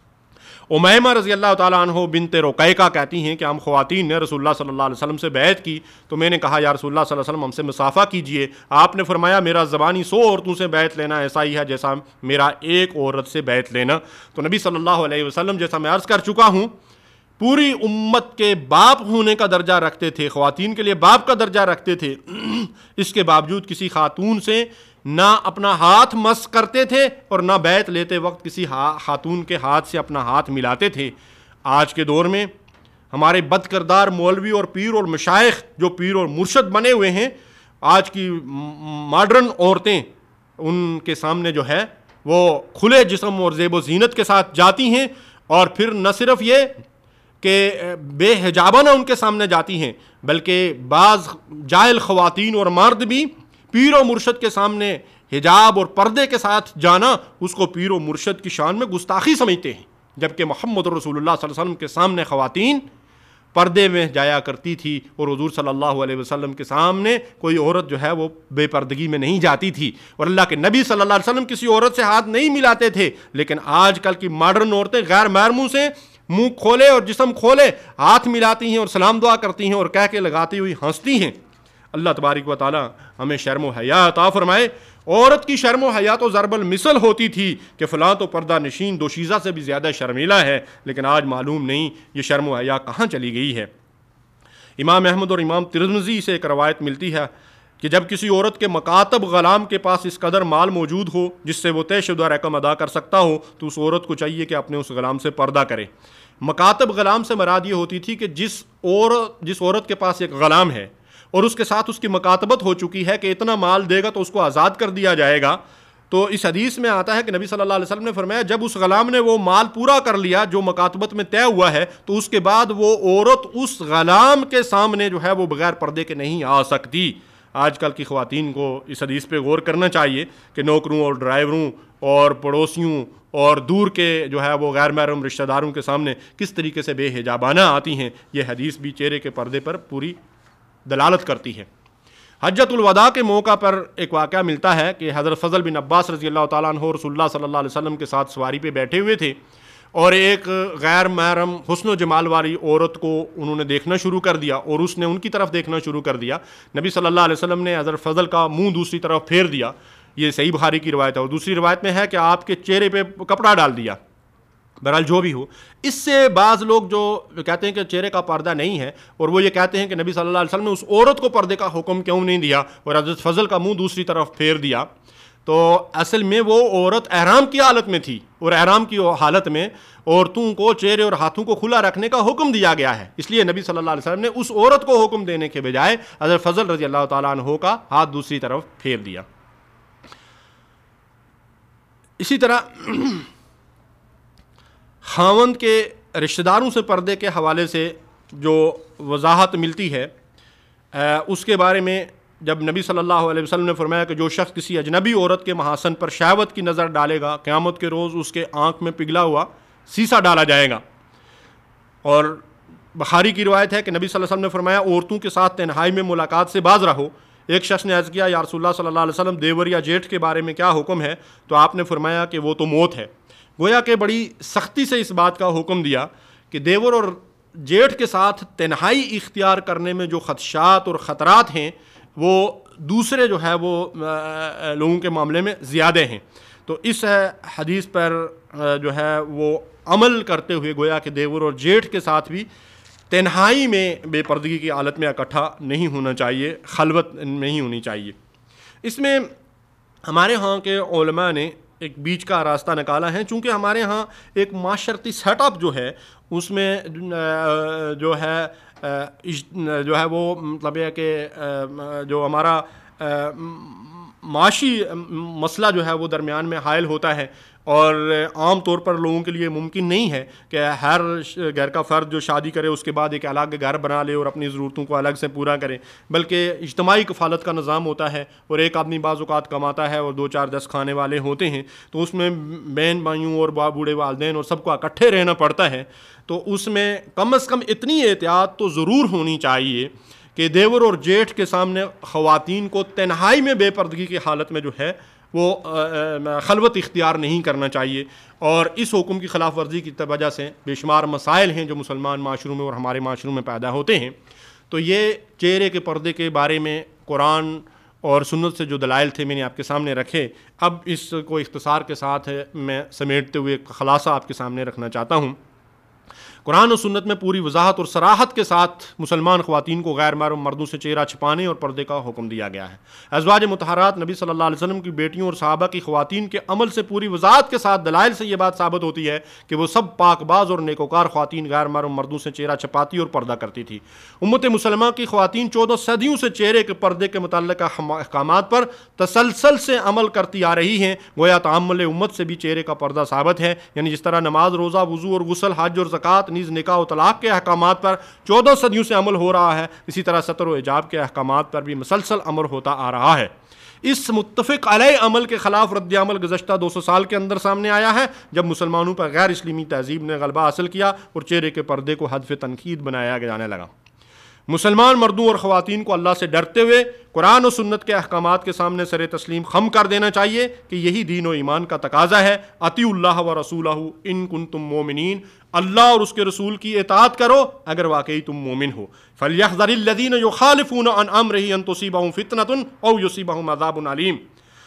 उमैमा रज़ी अल्लाह ताला अन्हो बिन्त रुकैका कहती हैं कि हम ख़वातीन ने रसूलुल्लाह सल्लल्लाहु अलैहि वसल्लम से बैत की, तो मैंने कहा या रसूलुल्लाह सल्लल्लाहु अलैहि वसल्लम हमसे मुसाफ़ा कीजिए। आपने फरमाया मेरा ज़बानी 100 औरतों से बैत लेना ऐसा ही है जैसा मेरा एक औरत से बैत लेना। तो नबी सल्लल्लाहु अलैहि वसल्लम, जैसा मैं अर्ज़ कर चुका हूँ, पूरी उम्मत के बाप होने का दर्जा रखते थे, ख़वातीन के लिए बाप का दर्जा रखते थे। इसके बावजूद किसी खातून से ना अपना हाथ मस करते थे और ना बैत लेते वक्त किसी खातून के हाथ से अपना हाथ मिलाते थे। आज के दौर में हमारे बदकिरदार मौलवी और पीर और मशाइख जो पीर और मुर्शद बने हुए हैं, आज की मॉडर्न औरतें उनके सामने जो है वो खुले जिस्म और ज़ेब व ज़ीनत के साथ जाती हैं, और फिर न सिर्फ ये कि बेहिजाबाना उनके सामने जाती हैं, बल्कि बाज़ जाहिल ख़वातीन और मर्द भी पीर और मुर्शद के सामने हिजाब और पर्दे के साथ जाना उसको पीर और मुर्शद की शान में गुस्ताखी समझते हैं, जबकि मोहम्मद रसूलुल्लाह सल्लल्लाहु अलैहि वसल्लम के सामने ख़वातीन पर्दे में जाया करती थी और हुज़ूर सल्लल्लाहु अलैहि वसल्लम के सामने कोई औरत जो है वो बेपर्दगी में नहीं जाती थी, और अल्लाह के नबी सल्लल्लाहु अलैहि वसल्लम किसी औरत से हाथ नहीं मिलाते थे। लेकिन आजकल की मॉडर्न औरतें गैर महरमों से मुंह खोले और जिस्म खोले हाथ मिलाती हैं और सलाम दुआ करती हैं और कह के लगाती हुई हंसती हैं। अल्लाह तबारक व तआला हमें शर्म व हया अता फरमाए। औरत की शर्म व हया तो ज़रबल मिसल होती थी कि फ़लाँ तो पर्दा नशीन दोशीज़ा से भी ज़्यादा शर्मीला है, लेकिन आज मालूम नहीं ये शर्म व हया कहाँ चली गई है। इमाम अहमद और इमाम तिरमिज़ी से एक रवायत मिलती है कि जब किसी औरत के मकातब ग़लाम के पास इस कदर माल मौजूद हो जिससे वो तयशुदा रकम अदा कर सकता हो, तो उस औरत को चाहिए कि अपने उस ग़लाम से पर्दा करे। मकातब ग़लाम से मराद ये होती थी कि जिस औरत के पास एक ग़लाम है और उसके साथ उसकी मकातबत हो चुकी है कि इतना माल देगा तो उसको आज़ाद कर दिया जाएगा, तो इस हदीस में आता है कि नबी सल्लल्लाहु अलैहि वसल्लम ने फरमाया जब उस ग़लाम ने वो माल पूरा कर लिया जो मकातबत में तय हुआ है, तो उसके बाद वो औरत उस ग़लाम के सामने जो है वो बग़ैर पर्दे के नहीं आ सकती। आजकल की ख़वातीन को इस हदीस पे गौर करना चाहिए कि नौकरों और ड्राइवरों और पड़ोसियों और दूर के जो है वो गैर महरम रिश्तेदारों के सामने किस तरीके से बेहिजाबाना आती हैं। ये हदीस भी चेहरे के पर्दे पर पूरी दलालत करती है। हज्जतुल वदा के मौका पर एक वाक़या मिलता है कि हज़रत फ़ज़ल बिन अब्बास रज़ी अल्लाह ताला अन्हु रसूलुल्लाह सल्लल्लाहु अलैहि वसल्लम के साथ सवारी पे बैठे हुए थे और एक गैर महरम हुस्न व जमाल वाली औरत को उन्होंने देखना शुरू कर दिया और उसने उनकी तरफ देखना शुरू कर दिया। नबी सल्लल्लाहु अलैहि वसल्लम ने हज़रत फ़ज़ल का मुँह दूसरी तरफ फेर दिया। ये सही बुखारी की रवायत है। और दूसरी रवायत में है कि आपके चेहरे पे कपड़ा डाल दिया। बहरहाल जो भी हो, इससे बाज़ लोग जो कहते हैं कि चेहरे का पर्दा नहीं है और वो ये कहते हैं कि नबी सल्लल्लाहु अलैहि वसल्लम ने उस औरत को पर्दे का हुक्म क्यों नहीं दिया और हज़रत फ़ज़ल का मुंह दूसरी तरफ फेर दिया, तो असल में वो औरत एहराम की हालत में थी और एहराम की हालत में औरतों को चेहरे और हाथों को खुला रखने का हुक्म दिया गया है। इसलिए नबी सल्लल्लाहु अलैहि वसल्लम ने उस औरत को हुक्म देने के बजाय हज़रत फ़ज़ल रज़ी अल्लाह ताला अन्हु का हाथ दूसरी तरफ फेर दिया। इसी तरह खावंद के रिश्तेदारों से पर्दे के हवाले से जो वजाहत मिलती है उसके बारे में जब नबी सल्लल्लाहु अलैहि वसल्लम ने फरमाया कि जो शख्स किसी अजनबी औरत के महासन पर शहवत की नज़र डालेगा, क़यामत के रोज़ उसके आँख में पिघला हुआ सीसा डाला जाएगा। और बुखारी की रिवायत है कि नबी सल्लल्लाहु अलैहि वसल्लम ने फरमाया औरतों के साथ तन्हाई में मुलाकात से बाज रहो। एक शख्स ने अर्ज़ किया या रसूलुल्लाह सल्लल्लाहु अलैहि वसल्लम देवर या जेठ के बारे में क्या हुक्म है? तो आपने फरमाया कि वो तो मौत है। गोया कि बड़ी सख्ती से इस बात का हुक्म दिया कि देवर और जेठ के साथ तन्हाई इख्तियार करने में जो खदशात और ख़तरात हैं वो दूसरे जो है वो लोगों के मामले में ज़्यादा हैं। तो इस हदीस पर जो है वो अमल करते हुए गोया कि देवर और जेठ के साथ भी तन्हाई में बेपर्दगी की हालत में इकट्ठा नहीं होना चाहिए, खलवत नहीं होनी चाहिए। इसमें हमारे यहाँ के उलमा ने एक बीच का रास्ता निकाला है। चूँकि हमारे यहाँ एक माशरती सेटअप जो है उसमें जो है वो मतलब है कि जो हमारा माशी मसला जो है वो दरमियान में हायल होता है और आम तौर पर लोगों के लिए मुमकिन नहीं है कि हर घर का फ़र्द जो शादी करे उसके बाद एक अलग घर बना ले और अपनी ज़रूरतों को अलग से पूरा करे, बल्कि इज्तमाही कफ़ालत का निज़ाम होता है और एक आदमी बाज़ औक़ात कमाता है और 2-4-10 खाने वाले होते हैं, तो उसमें बहन भाइयों और बूढ़े वालिदैन और सबको इकट्ठे रहना पड़ता है। तो उसमें कम से कम इतनी एहतियात तो ज़रूर होनी चाहिए कि देवर और जेठ के सामने ख़वातीन को तन्हाई में बेपर्दगी की हालत में जो है وہ خلوت اختیار نہیں کرنا چاہیے. اور اس حکم کی خلاف ورزی کی وجہ سے بے شمار مسائل ہیں جو مسلمان معاشروں میں اور ہمارے معاشروں میں پیدا ہوتے ہیں. تو یہ چہرے کے پردے کے بارے میں قرآن اور سنت سے جو دلائل تھے میں نے آپ کے سامنے رکھے. اب اس کو اختصار کے ساتھ میں سمیٹتے ہوئے خلاصہ آپ کے سامنے رکھنا چاہتا ہوں. قرآن و سنت میں پوری وضاحت اور صراحت کے ساتھ مسلمان خواتین کو غیر محرم مردوں سے چہرہ چھپانے اور پردے کا حکم دیا گیا ہے. ازواج مطہرات نبی صلی اللہ علیہ وسلم کی بیٹیوں اور صحابہ کی خواتین کے عمل سے پوری وضاحت کے ساتھ دلائل سے یہ بات ثابت ہوتی ہے کہ وہ سب پاک باز اور نیکوکار خواتین غیر محرم مردوں سے چہرہ چھپاتی اور پردہ کرتی تھی. امت مسلمہ کی خواتین 14 صدیوں سے چہرے کے پردے کے متعلق احکامات پر تسلسل سے عمل کرتی آ رہی ہیں. گویا تعامل امت سے بھی چہرے کا پردہ ثابت ہے. یعنی جس طرح نماز، روزہ، وضو اور غسل، حج اور زکوٰۃ نیز نکاح و طلاق کے احکامات پر 14 صدیوں سے عمل ہو رہا ہے، اسی طرح ستر و حجاب کے احکامات پر بھی مسلسل عمل ہوتا آ رہا ہے. اس متفق علیہ عمل کے خلاف رد عمل گزشتہ 200 سال کے اندر سامنے آیا ہے، جب مسلمانوں پر غیر اسلامی تہذیب نے غلبہ حاصل کیا اور چہرے کے پردے کو ہدف تنقید بنایا جانے لگا. مسلمان مردوں اور خواتین کو اللہ سے ڈرتے ہوئے قرآن و سنت کے احکامات کے سامنے سر تسلیم خم کر دینا چاہیے کہ یہی دین و ایمان کا تقاضا ہے. اطیعوا اللہ و رسولہ ان کنتم مومنین، اللہ اور اس کے رسول کی اطاعت کرو اگر واقعی تم مومن ہو. فلیحذر الذین یخالفون عن امرہ ان تصیبہم فتنۃ او یصیبہم عذاب علیم.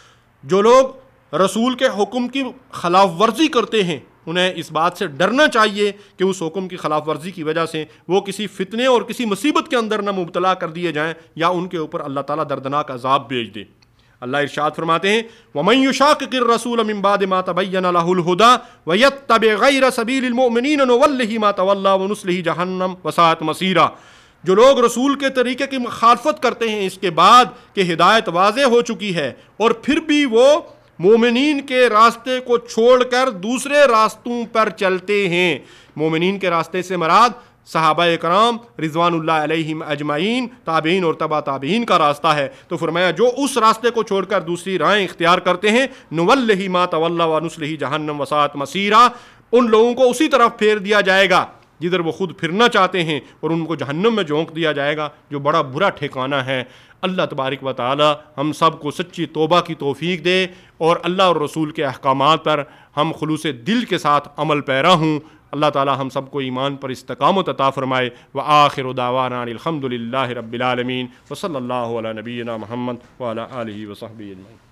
جو لوگ رسول کے حکم کی خلاف ورزی کرتے ہیں انہیں اس بات سے ڈرنا چاہیے کہ اس حکم کی خلاف ورزی کی وجہ سے وہ کسی فتنے اور کسی مصیبت کے اندر نہ مبتلا کر دیے جائیں یا ان کے اوپر اللہ تعالیٰ دردناک عذاب بھیج دے. اللہ ارشاد فرماتے ہیں وَمَن يُشَاقِقِ الرَّسُولَ مِن بَعْدِ مَا تَبَيَّنَ لَهُ الْهُدَىٰ وَيَتَّبِعْ غَيْرَ سَبِيلِ الْمُؤْمِنِينَ نُوَلِّهِ مَا تَوَلَّىٰ وَنُصْلِهِ جَهَنَّمَ وَسَاءَتْ مَصِيرًا. جو لوگ رسول کے طریقے کی مخالفت کرتے ہیں اس کے بعد کہ ہدایت واضح ہو چکی ہے اور پھر بھی وہ مومنین کے راستے کو چھوڑ کر دوسرے راستوں پر چلتے ہیں. مومنین کے راستے سے مراد صحابہ کرام رضوان اللہ علیہم اجمعین، تابعین اور تبع تابعین کا راستہ ہے. تو فرمایا جو اس راستے کو چھوڑ کر دوسری راہیں اختیار کرتے ہیں نولہ ما تولی ونصلہ جہنم وساءت مصیرا، ان لوگوں کو اسی طرف پھیر دیا جائے گا جدھر وہ خود پھرنا چاہتے ہیں اور ان کو جہنم میں جھونک دیا جائے گا جو بڑا برا ٹھکانہ ہے. اللہ تبارک و تعالی ہم سب کو سچی توبہ کی توفیق دے اور اللہ اور رسول کے احکامات پر ہم خلوص دل کے ساتھ عمل پیرا ہوں. اللہ تعالی ہم سب کو ایمان پر استقامت عطا فرمائے. وآخر دعوانا الحمد للہ رب العالمین وصلی اللہ علی نبینا محمد وعلی آلہ وصحبہ اجمعین.